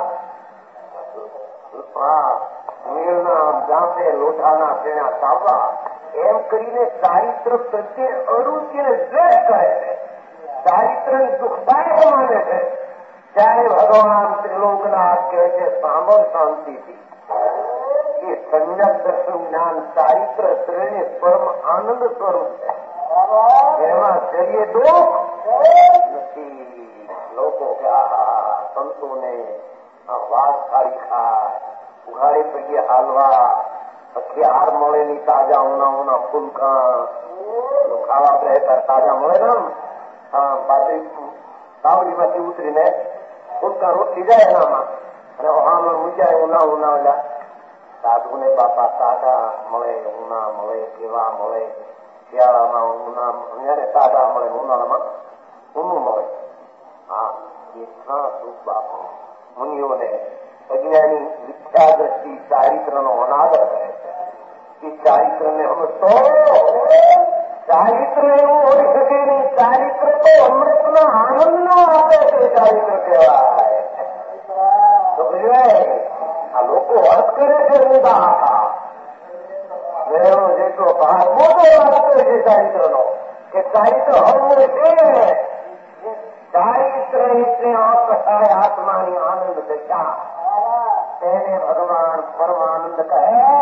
મેળના દાંતે લોઢાના તેના સાવવા એમ કરીને ચારિત્ર પ્રત્યે અરુચિ અને દ્વેષ કહે છે. ચારિત્રને દુઃખદાયક માને છે. ત્યારે ભગવાન ત્રિલોકનાથ કહે છે સાંભળ શાંતિથી, એ સંજ્ઞક દર્શન જ્ઞાન ચારિત્ર ત્રણે પરમ આનંદ સ્વરૂપ છે. એમાં જરીએ દુઃખ નથી. લોકો કે સંતોને વાઘ થાળી ખાય, ઉઘાડી પૈયે હાલવા, પછી હાર મળેલી તાજા ઉના ફૂલકા ખાવા પ્રયત્ન તાજા મળે ને પાછી તાવડીમાંથી ઉતરીને ફૂલકા રોટલી જાય એનામાં અને હામાં મૂજાય ઉના ઓલા સાધુને બાપા તાજા મળે, ઉના મળે, કેવા મળે, શિયાળામાં ઉના ત્યારે તાજા મળે, ઉનાળામાં ઊનું મળે. હા, એટલા સુખ બાપુ મુનિઓને અજ્ઞાની મિથ્યા દ્રષ્ટિ ચારિત્રનો અનાદર કરે છે. એ ચારિત્રને સમજતો ચારિત્ર એવું હોઈ શકે નહીં. ચારિત્ર તો અમૃતના આનંદના આપે છે. ચારિત્ર કહેવાય. તો આ લોકો અર્થ કરે છે ઊંધા હતા. વેરો જેટલો ભાગ મોટો વાત કરે છે ચારિત્રનો કે ચારિત્ર હળવું છે. ચારિત્ર એટલે અકથાય આત્માની આનંદ દશા, તેને ભગવાન પરમાનંદ કહે.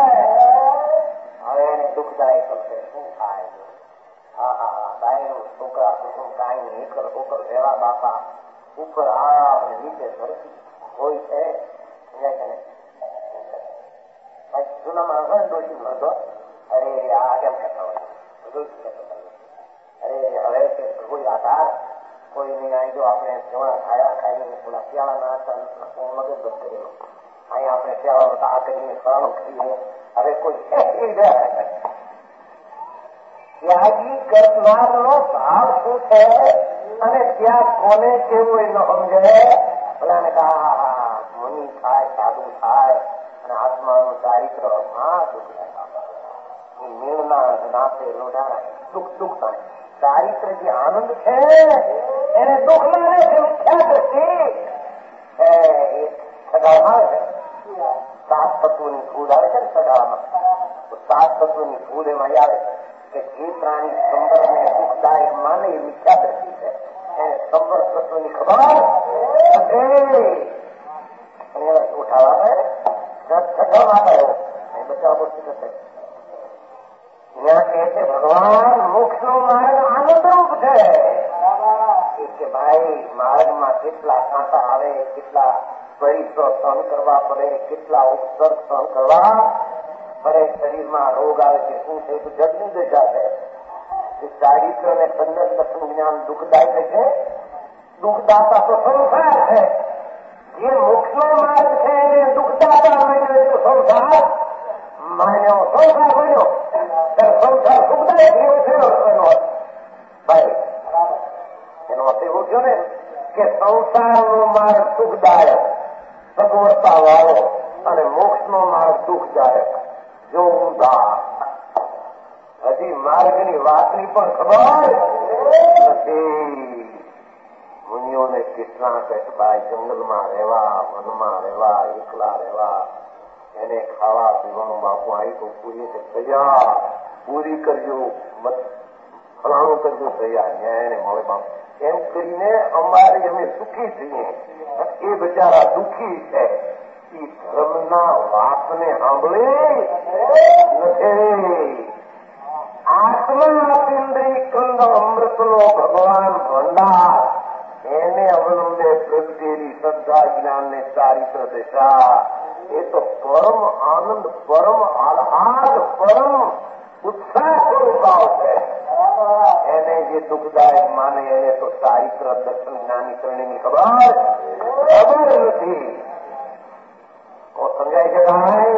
હવે એને દુઃખદાયક કરશે. શું થાય? છોકરા કુટુંબ કાંઈ નહીં કર ઉપર રહેવા બાપા ઉપર આ નીચે ધરતી હોય છે. જૂના માણસો દોષી મળતો અરે આ કેમ કહેતા હોય બધું જ કહેતા અરે હવે કે પ્રભુ આધાર કોઈને અહીં જો આપણે સેવા ખાયા ખાઈને થોડા શિયાળાના હતા મગજ બંધ કરેલો અહીંયા આપણે શિયાળાનો આ કરીને ફળાણો કરીને હવે કોઈ ત્યાગી કરનારનો ભાવ શું છે અને ત્યાં કોને કેવું એ ન સમજે બધાને કહા મુનિ થાય સાધુ થાય અને આત્માનું ચારિત્ર હા દુઃખ નિર્ણા નાતે લોઢાણા દુઃખ થાય ચારિત્ર જે આનંદ છે એને દુઃખ માને છે મિથ્યા દ્રષ્ટિ સગાળમાં છે 7 તત્વોની ફૂલ આવે છે ને સગાળામાં તો 7 તત્વોની ફૂલ એમાં આવે છે કે જે પ્રાણી સંબરને દુઃખદાયક માને એ મિથ્યા દ્રષ્ટિ છે એને સંબર તત્વની ખબર ઉઠાવા છઠ્ઠામાં ગયો બચાવ પુસ્તક છે ત્યાં કહે છે ભગવાન મોક્ષ નો માર્ગ આનંદરૂપ છે કે ભાઈ માર્ગમાં કેટલા કાંટા આવે કેટલા પરિશ્ર સહન કરવા પડે કેટલા ઉપસર્ગ સહન કરવા પડે શરીરમાં રોગ આવે છે શું છે તો જગની દશા છે ચારિત્ર અને સંદર્ભ દર્શન જ્ઞાન દુઃખદાયક છે દુઃખદાતા તો સંસાર છે જે મોક્ષ નો માર્ગ છે એને દુઃખદાતા માન્યો તો સંસાર માન્યો સંસાર બન્યો સંસાર સુખદાયક એવો થયો ભાઈ એનો અર્થ એવું થયો ને કે સંસારનો માર્ગ સુખદાયક સગવડતા વાળો અને મોક્ષનો માર્ગ દુઃખદાયક જો ઊંધા હજી માર્ગની વાતની પણ ખબર નથી મુનિઓને કેટલા કહેવાય જંગલમાં રહેવા વનમાં રહેવા એકલા રહેવા એને ખાવા પીવાનું બાપુ આવી તો પૂરી તૈયાર પૂરી કરજો ફલાણું કરજો તૈયાર ન્યાય એને મળે બાપુ એમ કરીને અમારે અમે સુખી થઈએ એ બિચારા દુઃખી છે એ ધર્મના વાતને સાંભળી નથી આત્મા ઇન્દ્રિય કંદ અમૃતનો ભગવાન ભંડાર એને અવલંબે પ્રગટેલી શ્રદ્ધા જ્ઞાન ને ચારિત્ર દશા એ તો પરમ આનંદ પરમ આહ્લાદ પરમ ઉત્સાહ સ્વરૂપ છે એને જે દુઃખદાયક માને એને તો ચારિત્ર દર્શન જ્ઞાની શ્રેણીની ખબર નથી સમજાય છે ભાઈ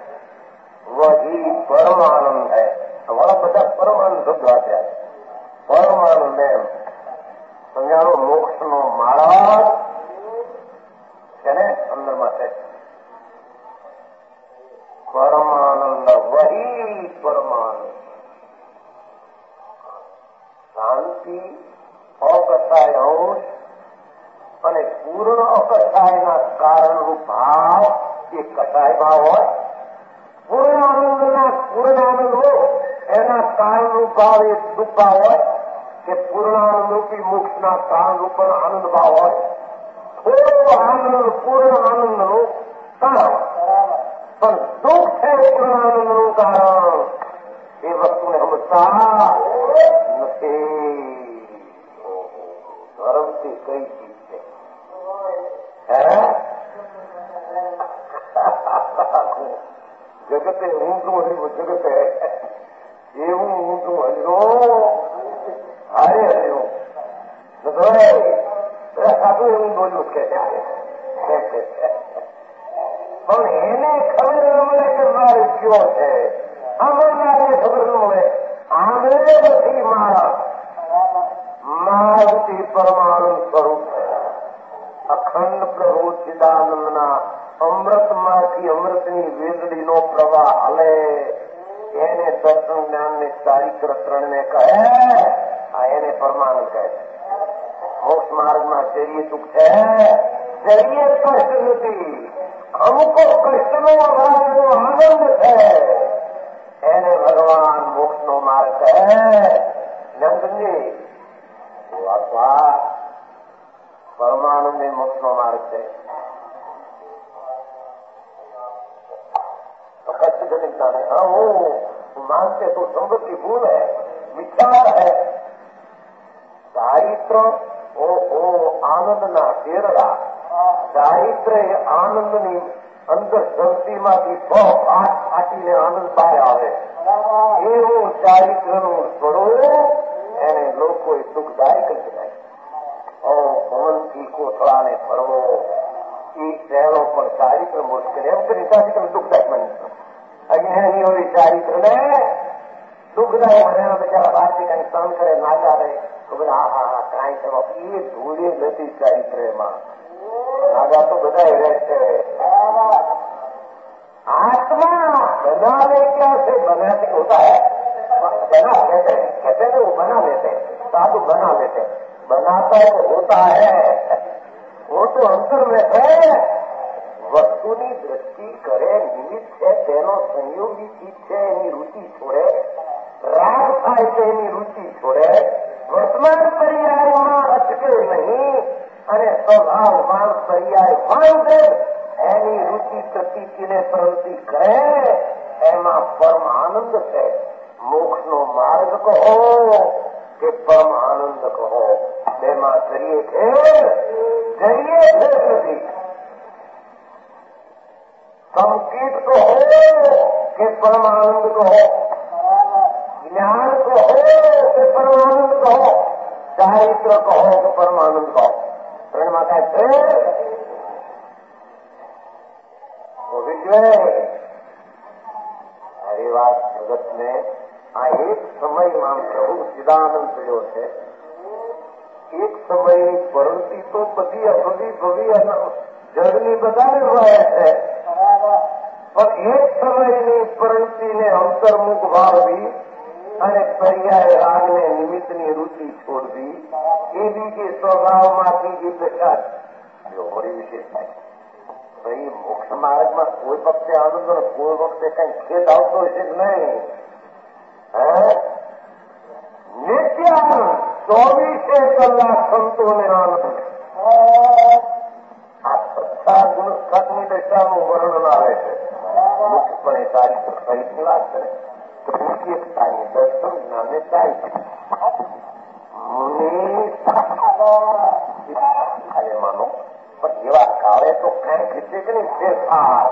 વહી પરમ આનંદ है हमारा બધા પરમાનંદ શબ્દ આપ્યા પરમાનંદ એમ સમજાણો મોક્ષ નો માર્ગ છે ને અંદરમાં છે પરમાનંદ વહી પરમાનંદ શાંતિ અકસાય અંશ અને પૂર્ણ અકસાયના કારણરૂપ ભાવ એ કસાય ભાવ હોય પૂર્ણ આનંદ હોય એના કારણરૂપ ભાવ એ દુઃખ ભાવ હોય કે પૂર્ણાનંદરૂપી મોક્ષના કારણરૂપ આનંદ ભાવ હોય થોડો આનંદ પૂર્ણ આનંદનું કારણ પણ દુઃખ છે પૂર્ણાનંદનું કારણ એ વસ્તુને સમજતા નથી ધર્મથી કઈ ચીજ છે જગતે ઊંધું હર્યું જગતે એવું ઊંધું હર્યો હારે હર્યું સાધુ એવું બોલ્યું કે પણ એને ખબર ન મળે કે મારે કયો છે અમરનાથને ખબર ન મળે આંગળે નથી મારા મારુતિ પરમાણુ સ્વરૂપ છે અખંડ પ્રભુ ચિદાનંદના અમૃતમાંથી અમૃતની વીજળીનો પ્રવાહ હલે એને દર્શન જ્ઞાન ને ચારિત્ર ત્રણને કહે આ એને પરમાનંદ કહે છે મોક્ષ માર્ગમાં શરીર સુખ છે શરીર કષ્ટ નથી અમુકો કષ્ટનો આનંદ છે એને ભગવાન મોક્ષ નો માર્ગ કહે નંદજી પરમાનંદ એ મોક્ષ નો માર્ગ છે कष्ट जनिकता है हाँ वो मानते तो संपत्ति भूल है विचार है चारित्र ओ आनंद ना केरला चारित्र એ આનંદની અંદર શક્તિમાંથી હાથ ફાટીને આનંદ બહાર આવે એવું ચારિત્રનું સ્વરૂપ એને લોકોએ સુખદાયક કરી નાખ્યું. ભવનથી કોથળાને ફરવો એ સહેલો પણ ચારિત્ર મુશ્કેલ એમ કરી ચારિત્ર દુઃખદાયક બની અજ્ઞાનીઓ એ ચારિત્રને દુઃખદાયક બનેલા બિચારા બહારથી કઈ સહન કરે નાચા રહે તો બધા હા કાંઈ કરવા એ ધૂળે નથી ચારિત્ર એમાં નાગા તો બધા રહેશે. आत्मा बनावे क्या से बनाते होता है बना लेते हैं कहते हैं वो बना लेते हैं साधु बना लेते हैं बनाता है तो होता है वो तो अंतर में है વસ્તુની દ્રષ્ટિ કરે નિમિત્ત છે તેનો સંયોગી ચીજ છે એની રુચિ છોડે રાગ થાય છે એની રુચિ છોડે વર્તમાન પર્યાયમાં અટકે નહીં અને સ્વભાવવાન પર્યાય વાંધે એની રુચિ પ્રતીતિને પ્રવૃત્તિ કરે એમાં પરમ આનંદ છે. મોક્ષનો માર્ગ કહો કે પરમ આનંદ કહો બેમાં જરીએ ફેર નથી. સંકેત કહો કે પરમ આનંદ કહો જ્ઞાન કહો કે પરમ આનંદ કહો ચારિત્ર કહો કે પરમ આનંદ કહો ત્રણમાં કાંઈ ફેર સારી વાત જગતને આ એક સમયમાં પ્રભુ સિદ્ધાનંદ થયો છે. એક સમયની પ્રવૃત્તિ તો બધી અભવી ભવી જળની બધાને હોય છે પણ એક સમયની પ્રવૃત્તિને અંતર્મુખ ભાવવી અને પર્યાય રાગને નિમિત્તની રુચિ છોડવી એ બીજી સ્વભાવમાંથી જે દશા મોડી વિશેષ થાય. ભાઈ મોક્ષ માર્ગમાં કોઈ વખતે આનંદ કોઈ વખતે કઈ ખેદ આવતો હશે નહીં. નિત્ય આનંદ 24 કલાક સંતોને આનંદ. આ સત્તા ગુણસ્કાતની દશાનું વર્ણન આવે છે. મુખ્યપણે ચારિત્ર સહિતની વાત કરે એકતાની દર્શન જ્ઞાનને ચારિત્ર માનો પણ એવા કાળે તો કઈક રીતે કે નહીં ફેરફાર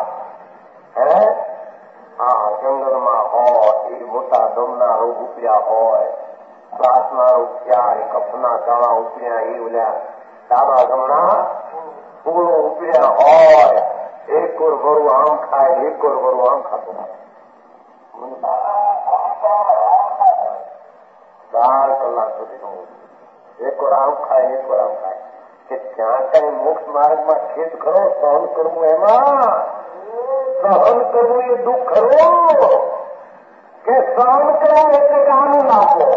જંગલમાં હોય એ મોટા દમના રોગ ઉપડ્યા હોય શ્વાસના રોગ થયા એ કફના ગાળા ઉપડ્યા એ ઓલ્યા ડાબા જમણા ફૂલો ઉપડ્યા હોય એક ઓર વરું આમ ખાય એક ઓર વરું આમ ખાતો 12 કલાક સુધી એક ઓર આમ ખાય એક ઓર આમ ખાય કે ત્યાં કઈ મોક્ષ માર્ગમાં ખેદ કરો સહન કરવું એમાં સહન કરવું એ દુઃખ ખરો કે સહન કરવું એટલે આનંદ આપો.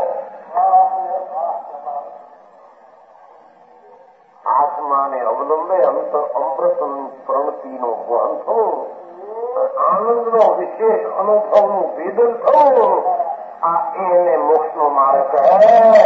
આત્માને અવલંબે અમૃત પ્રવૃત્તિનો વહન થવું આનંદનો વિશેષ અનુભવનું વેદન થવું આ એને મોક્ષનો માર્ગ કહે.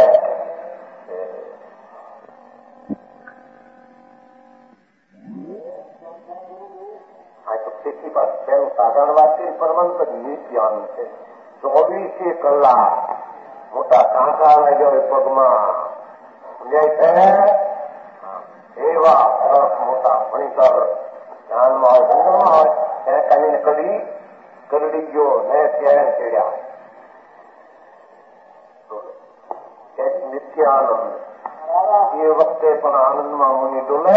તેથી બસ તેનું સાધારણ વાત કરી પરમાંત નિત્યાન છે. 24 કલાક મોટા કાંટા લાગ્યા હોય પગમાં સમજાય છે એવા સરસ મોટા ભણીતર ધ્યાનમાં હોય ભૂંગળમાં હોય એને કાઢીને કરડી ગયો ને ત્યારે ચડ્યા નિત્યાનંદ એ વખતે પણ આનંદમાં મુનિ ડોલે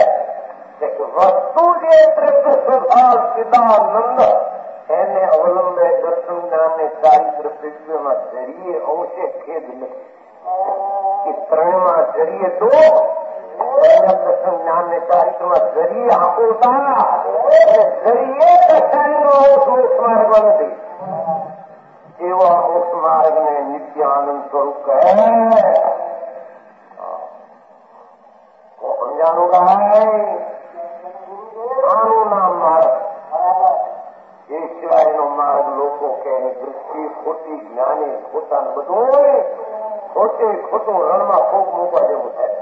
વસ્તુ જે તૃપ્ત સ્વભાવ સિદ્ધાનંદ એને અવલંબે દર્શન જ્ઞાનને ચારિત્ર પૃથ્વીમાં જરીએ અંશે ખેદ નથી. એ ત્રણમાં જરીએ તો દર્શન જ્ઞાનને ચારિત્રમાં જરીએ આપોતા જરીએ કશાયનો અંશ મોક્ષ માર્ગમાં નથી. એવા મોક્ષ માર્ગને નિત્ય આનંદ સ્વરૂપ કહે. સમજાનું ગાય આનું નામ માર્ગ એ સિવાયનો માર્ગ લોકો કે એની દૃષ્ટિ ખોટી જ્ઞાની પોતાનું બધું ખોટે ખોટું રણમાં ફોક મૂકવા જેવું થાય.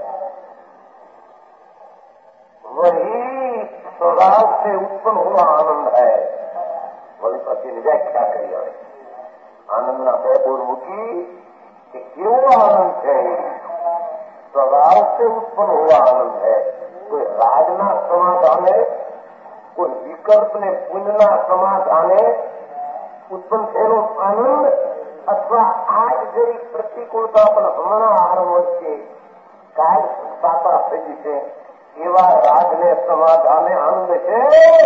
वही स्वभाव से उत्पन्न हुआ आनंद है. वही पति व्याख्या કરી આવે આનંદના બે બોલ મૂકી કે કેવો આનંદ છે. स्वभाव से उत्पन्न हुआ आनंद है. कोई राग ना समाधान है, कोई વિકલ્પ ને પુણ્યના સમાધાને ઉત્પન્ન થયેલો આનંદ અથવા આજ જેવી પ્રતિકૂળતા પણ હમણાં આરંભ છે કાલ સાતા થઈ છે એવા રાજને સમાધાને આનંદ છે.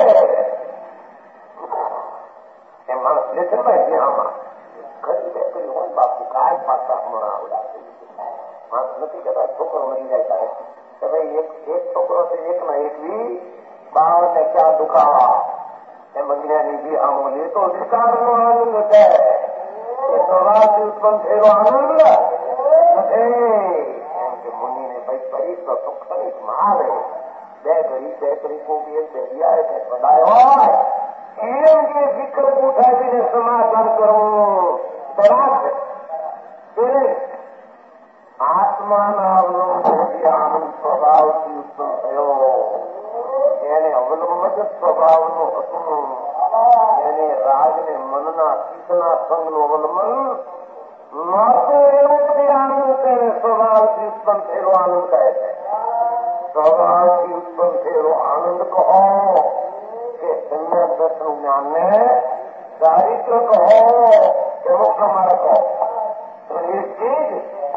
એ માણસ લે છે ભાઈ આમાં ઘણી બેકરી હોય બાપુ કાલ પાછા હમણાં આવડા થઈ છે. માણસ નથી કહેતા છોકરો મરી જાય ત્યારે કે ભાઈ એક છોકરો છે એકના એક બી બાળને ક્યાં દુખાવા એમ અજ્ઞાની બી આમ લે તો વિકારનો આનંદ છે. એ સ્વભાવથી ઉત્પન્ન થયેલો આનંદ નથી. એમ કે મુનિને ભાઈ પરીક્ષ તો સુખનિકમાં આવે બે ઘડી કોબી દરિયાએ કે સદાય હોય એમ કે વિકલ્પ ઉઠાવીને સમાધાન કરવું બરાબર તેને આત્માના અવલંબનથી આનંદ સ્વભાવથી ઉત્પન્ન થયો. એને અવલંબન જ સ્વભાવનું હતું. એને રાજને મનના ચિત્તના સંઘનું અવલંબન નહોતું. એવું બધી આનંદ છે સ્વભાવથી ઉત્પન્ન થયેલો આનંદ કહે છે. સ્વભાવથી ઉત્પન્ન થયેલો આનંદ કહો કે સમ્યક દર્શન જ્ઞાનને ચારિત્ર કહો કે મોક્ષ માર્ગ કહો એ ચીજ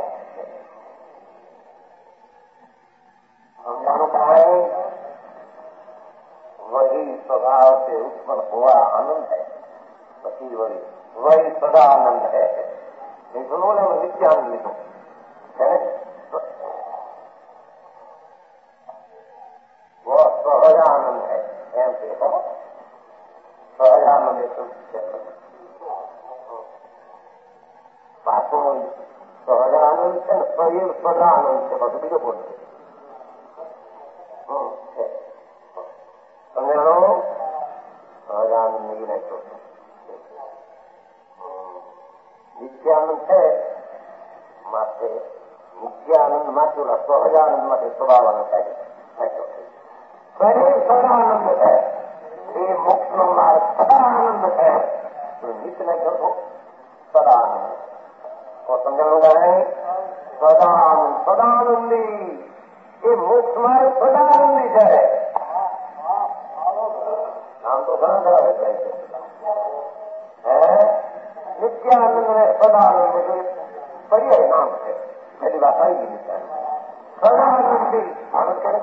वही स्वभाव से उत्पन्न हुआ आनंद है. પછી वही सदा आनंद है. नहीं सुनो ना नित्यानंद लिखो वो सहजानंद है. एम देखो सहजानंद बातों सहजानंद है स्वयं सदानंद है. બધું બીજો બોલશે સમજાણો સહજાનંદ નિત્યાનંદ છે માટે નિત્યાનંદ માટે સહજાનંદ માટે સ્વભાવનો શરીર સદાનંદ છે. એ મોક્ષનો માર્ગ સદાનંદ છે. નિત્યને કહો સદાનંદ તો સમજાણું સદાનંદ સદાનંદી એ મોક્ષ માર્ગ સદાનંદી છે. નામ તો ઘણા ધરાવે છે. નિત્યાનંદ ને સદાનંદ પર્યાય નામ છે. એની વાત આવી ગઈ નિત્યાનંદ સદાનંદી માણસ કે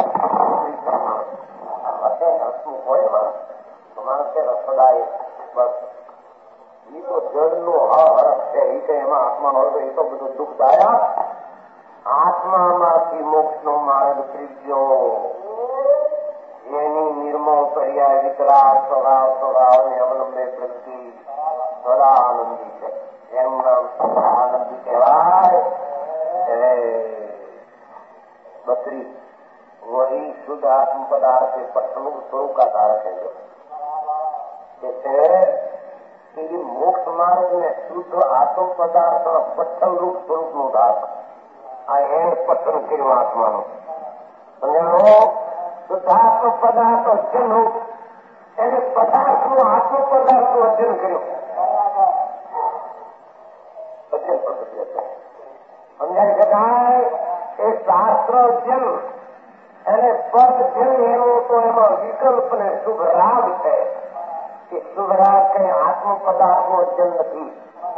હસવું હોય માણસ કે સદાય બસ એ તો જળનો હરખ છે. એ કે એમાં આત્માનો હોય એ તો બધું દુઃખદાયક. આત્મામાંથી મોક્ષનો માર્ગ ત્રીજો એની નિર્મળ પર્યાય વિકરાળ સ્વભાવને અવલંબે પ્રતિ સદા આનંદી છે. એનું નામ સદા આનંદી કહેવાય. 32 वही शुद्ध आत्म पदार्थ के पठन स्वरूप का धारक है. जैसे मोक्ष मार्ग में शुद्ध आत्म पदार्थ पठन रूप स्वरूप નું ધારક આ એને પઠન કર્યું આત્માનું સમજાણો. શુદ્ધાત્મ પદાર્થ અર્જન રૂપ એને પદાર્થનું આત્મ પદાર્થનું અર્જન કર્યું. અર્જન પદ્ધતિ સમજાવી શકાય. એ શાસ્ત્ર અર્જન અને પદ જન એનો તો એમાં વિકલ્પ ને શુભ રાગ છે. કે શુભ રાગ કઈ આત્મ પદાર્થનું અર્જન નથી.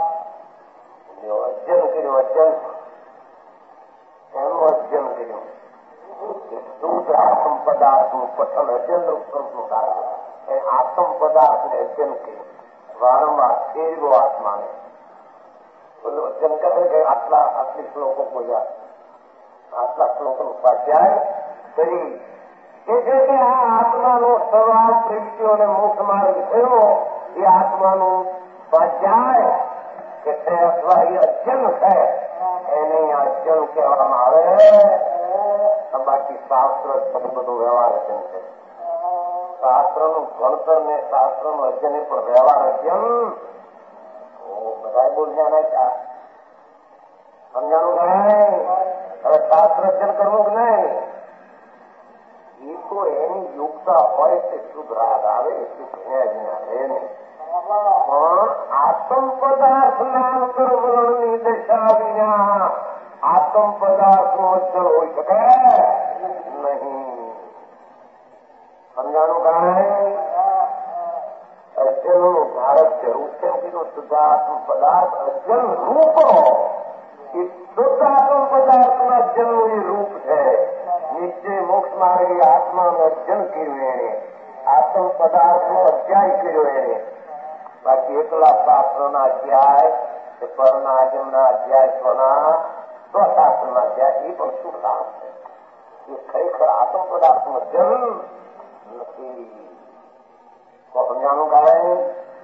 અર્જન કર્યું અર્જન એનું અર્જન કર્યું. શુદ્ધ આત્મ પદાર્થનું પઠન અર્જન રૂપ સ્વરૂપનું કારણ એ આત્મ પદાર્થને અર્જન કર્યું. વારંવાર ફેરવો આત્માને અર્જન કરે કે આટલી શ્લોકો બોલ્યા આટલા શ્લોકનું સ્વાધ્યાય કરી એ છે કે આ આત્માનો સ્વભાવ પ્રવૃત્તિઓને મુખ માર્ગ થયો એ આત્માનું સ્વાધ્યાય કે છે અથવા એ અર્જન છે એને અર્જન કહેવામાં આવે. બાકી શાસ્ત્ર બધું વ્યવહાર અર્જન છે. શાસ્ત્રનું ભણતર ને શાસ્ત્રનું અર્જન એ પણ વ્યવહાર અર્જન બધા બોલ્યા નહીં. સમજાણું નહીં. હવે શાસ્ત્ર અર્જન કરવું કે નહીં એ તો એની યોગતા હોય તે શુદ્ધ રાગ આવે એટલું રહે નહીં. પણ આત્મ પદાર્થના અંતર્વલણની દશા વિના આત્મ પદાર્થનું અર્જન હોઈ શકે નહીં. સમજાણું કાંઈ અજ્ઞનું ભારત જરૂર કેમ કીધું? શુદ્ધાત્મ પદાર્થ અજ્ઞન રૂપ એ શુદ્ધાત્મ પદાર્થનું અજ્ઞનું એ રૂપ છે. નિશ્ચય મોક્ષ માર્ગે આત્માનું અજ્ઞન કર્યું એને, આત્મ પદાર્થનો અધ્યાય કર્યો એને. બાકી એકલા શાસ્ત્રના અધ્યાય કે પરના આજમના અધ્યાય સ્વના સ્વશાસ્ત્રના અધ્યાય એ પણ શું કામ છે? એ ખરેખર આત્મ પદાર્થનો જન્મ નથી. તો સમજાનું કારણ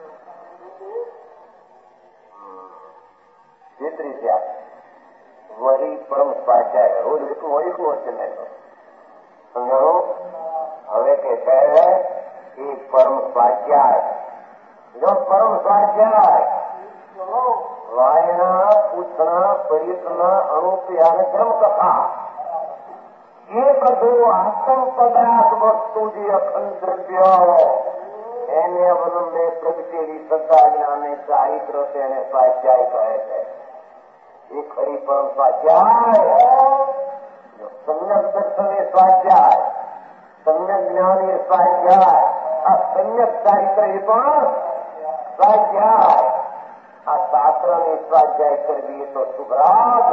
ભીતરી ત્યાં વહી પરમ સ્વાધ્યાય રોજ એટલું હોય એટલું વચ્ચે નહીં સમજાણું. હવે કે છે એ પરમ સ્વાધ્યાય, જો પરમ સ્વાધ્યાય વાયના પૂછના પરિતના અણુપ્યા જન્મ કથા એ બધું આત્મ પદાર્થ વસ્તુ જે અખંડ દ્રવ્ય એને અવલંબે પ્રગટેલી સત્તા જ્ઞાને ચારિત્ર તેને સ્વાધ્યાય કહે છે. એ ખરી પરમ સ્વાધ્યાય. સમ્યક દર્શન એ સ્વાધ્યાય, સમ્યક જ્ઞાન એ સ્વાધ્યાય, આ સમ્યક ચારિત્ર એ પણ સ્વાધ્યાય. આ શાસ્ત્રની સ્વાધ્યાય કરવી એ તો સુભરાગ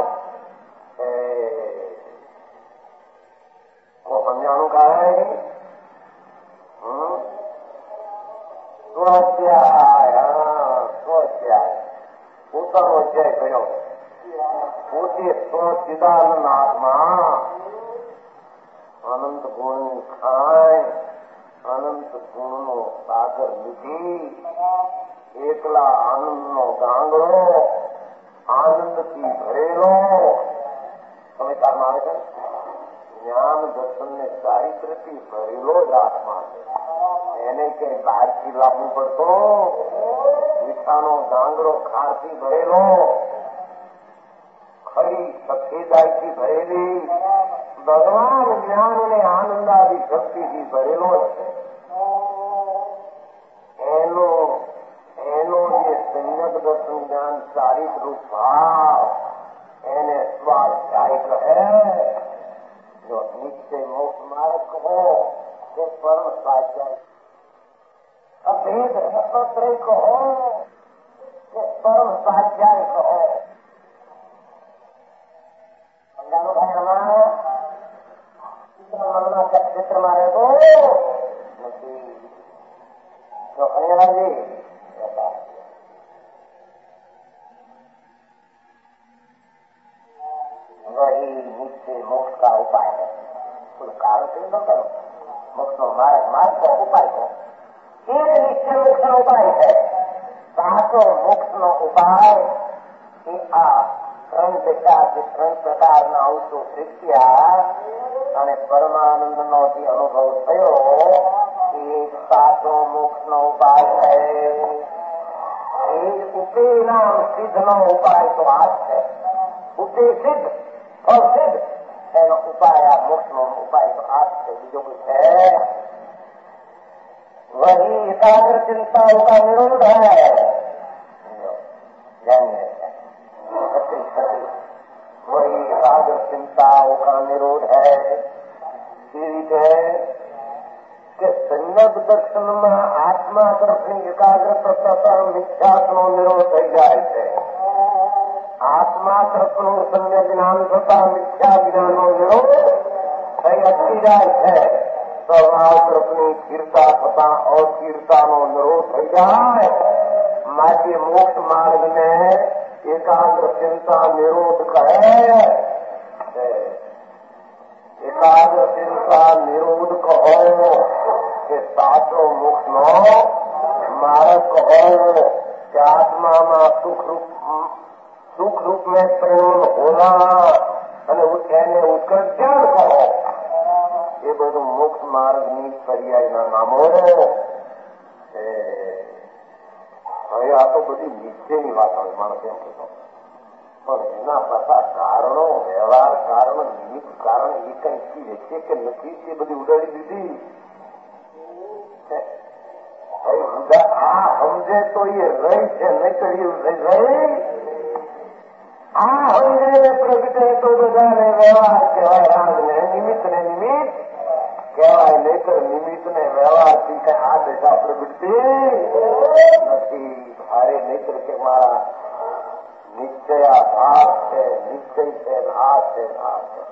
સમજાણું કાંઈ સ્વાધ્યાય. સ્વાધ્યાય પોતાનો અધ્યાય થયો. પોતે સ્વચિદાનંદ આત્મા અનંત ગુણની ખાય, અનંત ગુણનો સાગર લીધી, એકલા આનંદનો ગાંગડો, આનંદથી ભરેલો. તમે કારમાં આવે છે જ્ઞાન દર્શન ને ચારિત્રથી ભરેલો જ આત્મા છે. એને કઈ બહારથી લાવવું પડતો. મીઠાનો ગાંગડો ખારથી ભરેલો, ખરી સફેદાઈથી ભરેલી, ભગવાન જ્ઞાન અને આનંદાદી શક્તિથી ભરેલો છે. એનો જે સંયક દર્શન જ્ઞાન ચારિત્ર ભાવ એને સ્વાધ્યાય કહે. જો નિશ્ચય મોક્ષ માર્ગ કહો કે પરમ સ્વાધ્યાય, અભેદ રસત્રય કહો કે પરમ સ્વાધ્યાય કહો. સમજાનો ભાઈ અમારા મનના ક્ષેત્રમાં રહેતો નથી. તો કન્યાજી वही निश्चय मोक्ष का उपाय है. कोई कारण से न करो, मोक्ष नो मार्ग का उपाय है. एक निश्चय मोक्ष नो उपाय है. साचो मोक्ष नो उपाय आ ત્રણ પ્રકારના અંશો શીખ્યા અને પરમાનંદનો જે અનુભવ થયો એ સાચો મોક્ષનો ઉપાય છે. એ ઉપેનામ સિદ્ધનો ઉપાય તો આ જ છે. ઉપે સિદ્ધ ફળ સિદ્ધ એનો ઉપાય આ મોક્ષનો ઉપાય તો આ જ છે, બીજો કોઈ છે. વહી એકાગ્ર ચિંતાઓ કા નિરોધ है. जानिए वही एकाग्र चिंताओं का निरोध है. कि संयम दर्शन में आत्मा तरफनी एकाग्र प्रत्यता मिथ्यात्मो निरोध થઈ જાય છે. આત્મા તરફનું સમ્યક જ્ઞાન થતા મિથ્યા જ્ઞાનનો નિરોધ થઈ અટકી જાય છે. સ્વભાવ તરફની સ્થિરતા થતા અસ્થિરતાનો નિરોધ થઈ જાય. માટે મોક્ષ માર્ગને एकाग्र चिंता निरोध कहे. एकाग्र चिंता निरोध कहो कि साचो मोक्ष नो मार्ग कहो कि आत्मा में सुख रूप में परिणन होना અને એને ઉત્કર્ષણ કહો. એ બધું મોક્ષ માર્ગની પર્યાયના નામો. હવે આ તો બધી નિશ્ચયની વાત આવે માણસ એમ કહેતો, પણ એના પાછા કારણો, વ્યવહાર કારણ, નિમિત્ત કારણ એ કઈ ચીજ છે કે નથી તે બધી ઉડાડી દીધી. આ સમજે તો એ રહી છે, નહીં તો એ રહી. આ સમજે પ્રગટે તો બધાને વ્યવહાર કહેવાય, રાગ ને નિમિત્ત ને નિમિત્ત. કહેવાય નહીતર નિમિત્તને વ્યવહારથી કઈ આ દશા પ્રગટતી નથી. ભારે નહીતર કે મારા નિશ્ચયાભાસ છે, નિશ્ચય છે, આ છે, આ છે.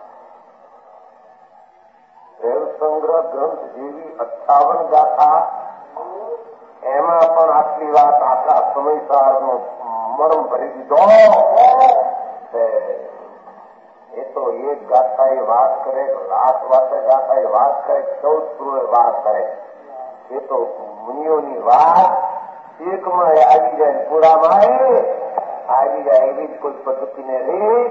દેવ સંગ્રહ ગ્રંથ જેવી 58 ગાથા, એમાં પણ આટલી વાત આટલા સમયસારનો મરમ ભરી દીધો. એ તો એક ગાથા એ વાત કરે, લાખ ગાથા એ વાત કરે, 14 વાત કરે. એ તો મુનિઓની વાત એકમાં આવી જાય, પૂરામાં આવી જાય એવી જ કોઈ પદ્ધતિને રીત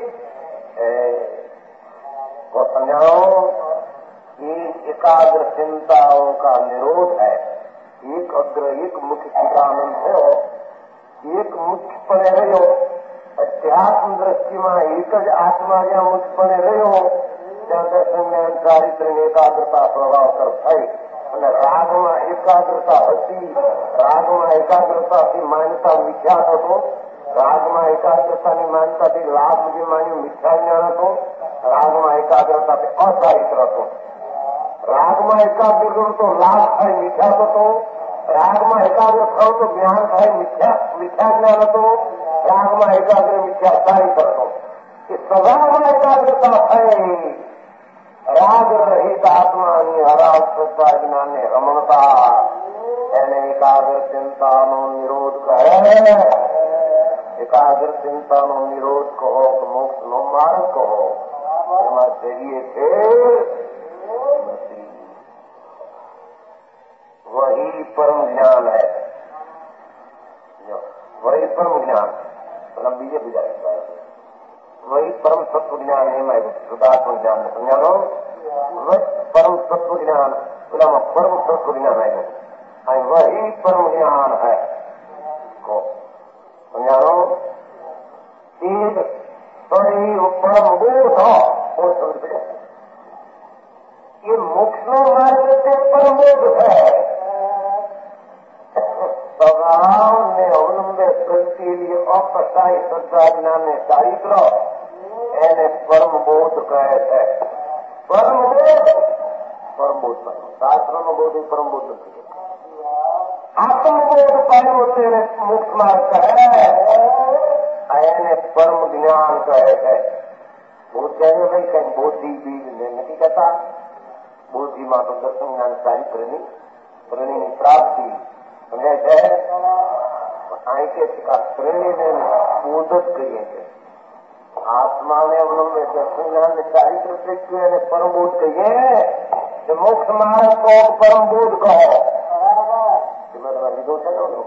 को समझाओ. ये एकाग्र चिंताओं का निरोध है. एक अग्र एक मुख्य चिदानंद हो, एक मुख्यपणे રહ્યો. અધ્યાત્મ દ્રષ્ટિમાં એક જ આત્મા જ્યાં મુખ્યપણે રહ્યો ત્યાં દર્શન ચારિત્ર્ય એકાગ્રતા પ્રભાવકર થઈ. અને રાગમાં એકાગ્રતા હતી, રાગમાં એકાગ્રતાથી માન્યતા મિથ્યા હતો, રાગમાં એકાગ્રતાની માન્યતાથી લાભ જે માન્યું મિથ્યા જ્ઞાન હતો, રાગમાં એકાગ્રતાથી અચારિત્ર હતો. રાગમાં એકાગ્ર કરો તો લાભ થાય મિથ્યા હતો, રાગમાં એકાગ્ર થયો તો જ્ઞાન થાય મિથ્યા જ્ઞાન હતો, રાગમાં એકાગ્ર મિથ્યા ચારિત્ર હતો. એ સદામાં એકાગ્રતા થઈ રાગ રહિત આત્માની હરાવ શ્રદ્ધા જ્ઞાનને રમણતા એને એકાગ્ર ચિંતાનો નિરોધ કહે. એકાગ્ર ચિંતાનો નિરોધ કહો કે મોક્ષનો માર્ગ કહો. એમાં જઈએ છે वही परम ज्ञान है. वही परम ज्ञान मतलब बीजे बुझा वही परम तत्व ज्ञान है. मैं शुद्धात्म ज्ञान समझा लो. वही परम तत्व ज्ञान बोला परम तत्व ज्ञान है. वही परम ज्ञान है को समझा लो. एक परम बोध हो समझ. ये मोक्षनो मार्ग से परमोध है. स्वभाव ने अवलंबे प्रत्येक अप्रसायी श्रद्धा ज्ञान ચારિત્ર એને પરમબોધ કહે છે. પરમબોધ પરમબોધ શાસ્ત્રનો બોધ એ પરમબોધ નથી. આત્મબોધ પામ્યો તેને મોક્ષ માર્ગ કહે. એને પરમ જ્ઞાન કહે છે. બોધ કહે ભાઈ કઈ બોધિ બીજ નથી કહેતા. બોધિમાં તો દર્શન જ્ઞાન ચારિત્રની શ્રેણીની પ્રાપ્તિ સમજાય છે. અહીં કે શ્રેણીને બોધ જ કહીએ છીએ. આત્માને અવલંબે દર્શન જ્ઞાન ચારિત્ર પ્રેક્ષી અને પરમબોધ કહીએ. મોક્ષ માર્ગ કહો પરમબોધ કહો. એમાં લીધો છે ને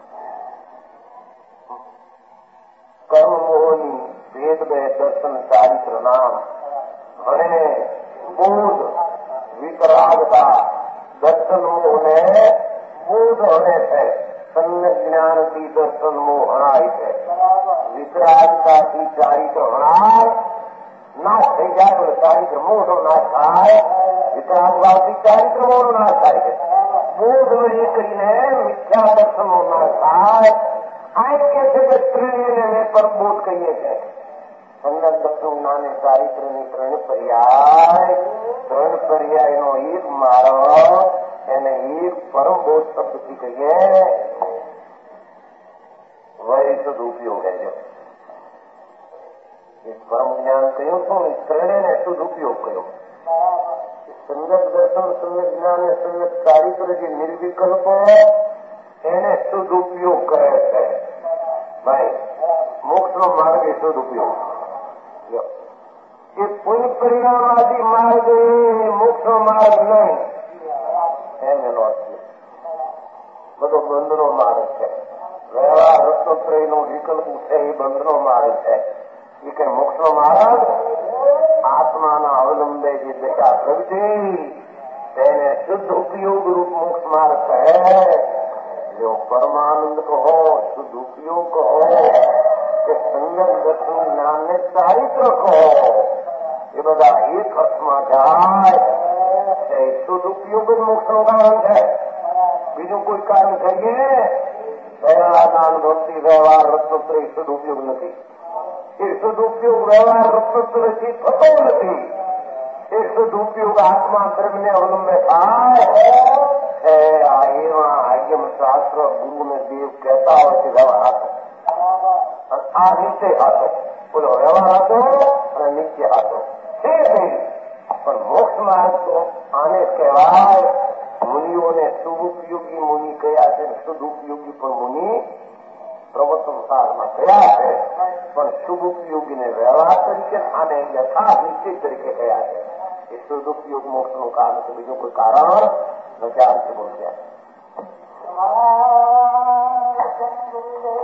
કર્મ મોહની ભેદ બે દર્શન ચારિત્ર નામ અને બોધ વિતરાગતા દર્શન મોહને બોધ હણે છે. સમ્યક જ્ઞાનથી દર્શન મોહ હણાય છે. વિતરાગતાથી ચારિત્ર હણાય નાશ થઈ જાય તો ચારિત્ર મોહનો નાશ થાય. વિતરાગતાથી ચારિત્ર મોહનો નાશ થાય છે. બોધનો એ કરીને મિથ્યા દર્શનનો નાશ થાય. આ કે છે કે ત્રણેયને મેં પરમબોધ કહીએ છીએ. સમ્યક દર્શન જ્ઞાને ચારિત્રની ત્રણ પર્યાયનો એક માર્ગ એને એક પરમબોધ શબ્દથી કહીએ. વય શુદ્ધ ઉપયોગ છે. એક પરમ જ્ઞાન કહ્યું છું, ત્રણેયને શુદ્ધ ઉપયોગ કર્યો. સમ્યક દર્શન, સમ્યક જ્ઞાન, સમ્યક ચારિત્ર જે નિર્વિકલ્પ એને શુદ્ધ ઉપયોગ કહે છે. ભાઈ મોક્ષનો માર્ગ એ શુદ્ધ ઉપયોગ. એ પુણ્ય પરિણામવાદી માર્ગ એ મોક્ષનો માર્ગ નહીં. એમ એનો અર્થ બધો બંધનો માર્ગ છે. વ્યવહાર રત્નત્રયનો વિકલ્પ છે એ બંધનો માર્ગ છે. એ કઈ મોક્ષનો માર્ગ આત્માના અવલંબે જે દશા પ્રગટી તેને શુદ્ધ ઉપયોગ રૂપ મોક્ષ માર્ગ કહે. જો પરમાનંદ કહો, શુદ્ધ ઉપયોગ કહો કે સંયમ દર્શન જ્ઞાનને ચારિત્ર કહો, એ બધા એક અર્થમાં જાય. શુદ્ધ ઉપયોગ જ મોક્ષનું કારણ છે. બીજું કોઈ કારણ કરીએ દયાદાન ભક્તિ વ્યવહાર રત્નોત્તર શુદ્ધ ઉપયોગ નથી. એ શુદ્ધ ઉપયોગ વ્યવહાર રત્નોત્તરથી થતો નથી. એ શુદ્ધ शुद्ध उपयोग आत्मा धर्म ने उनमें है आयम शास्त्र गुरु में देव कहता हो कि व्यवहार आ नीचे हाथों बोलो व्यवहार हाथों और नीचे हाथों છે નહીં પણ મોક્ષ માર્ગ તો આને કહેવાય મુનિઓને શુભ મુનિ કયા છે શુદ્ધ ઉપયોગી પણ મુનિ પ્રવર્તન સારમાં કયા છે પણ શુભ ઉપયોગીને વ્યવહાર તરીકે આને યથા નિશ્ચિત તરીકે કયા છે એ શુદ્ધ ઉપયોગ મોક્ષનું કારણ છે બીજું કોઈ કારણ વિચાર છે બોલ્યા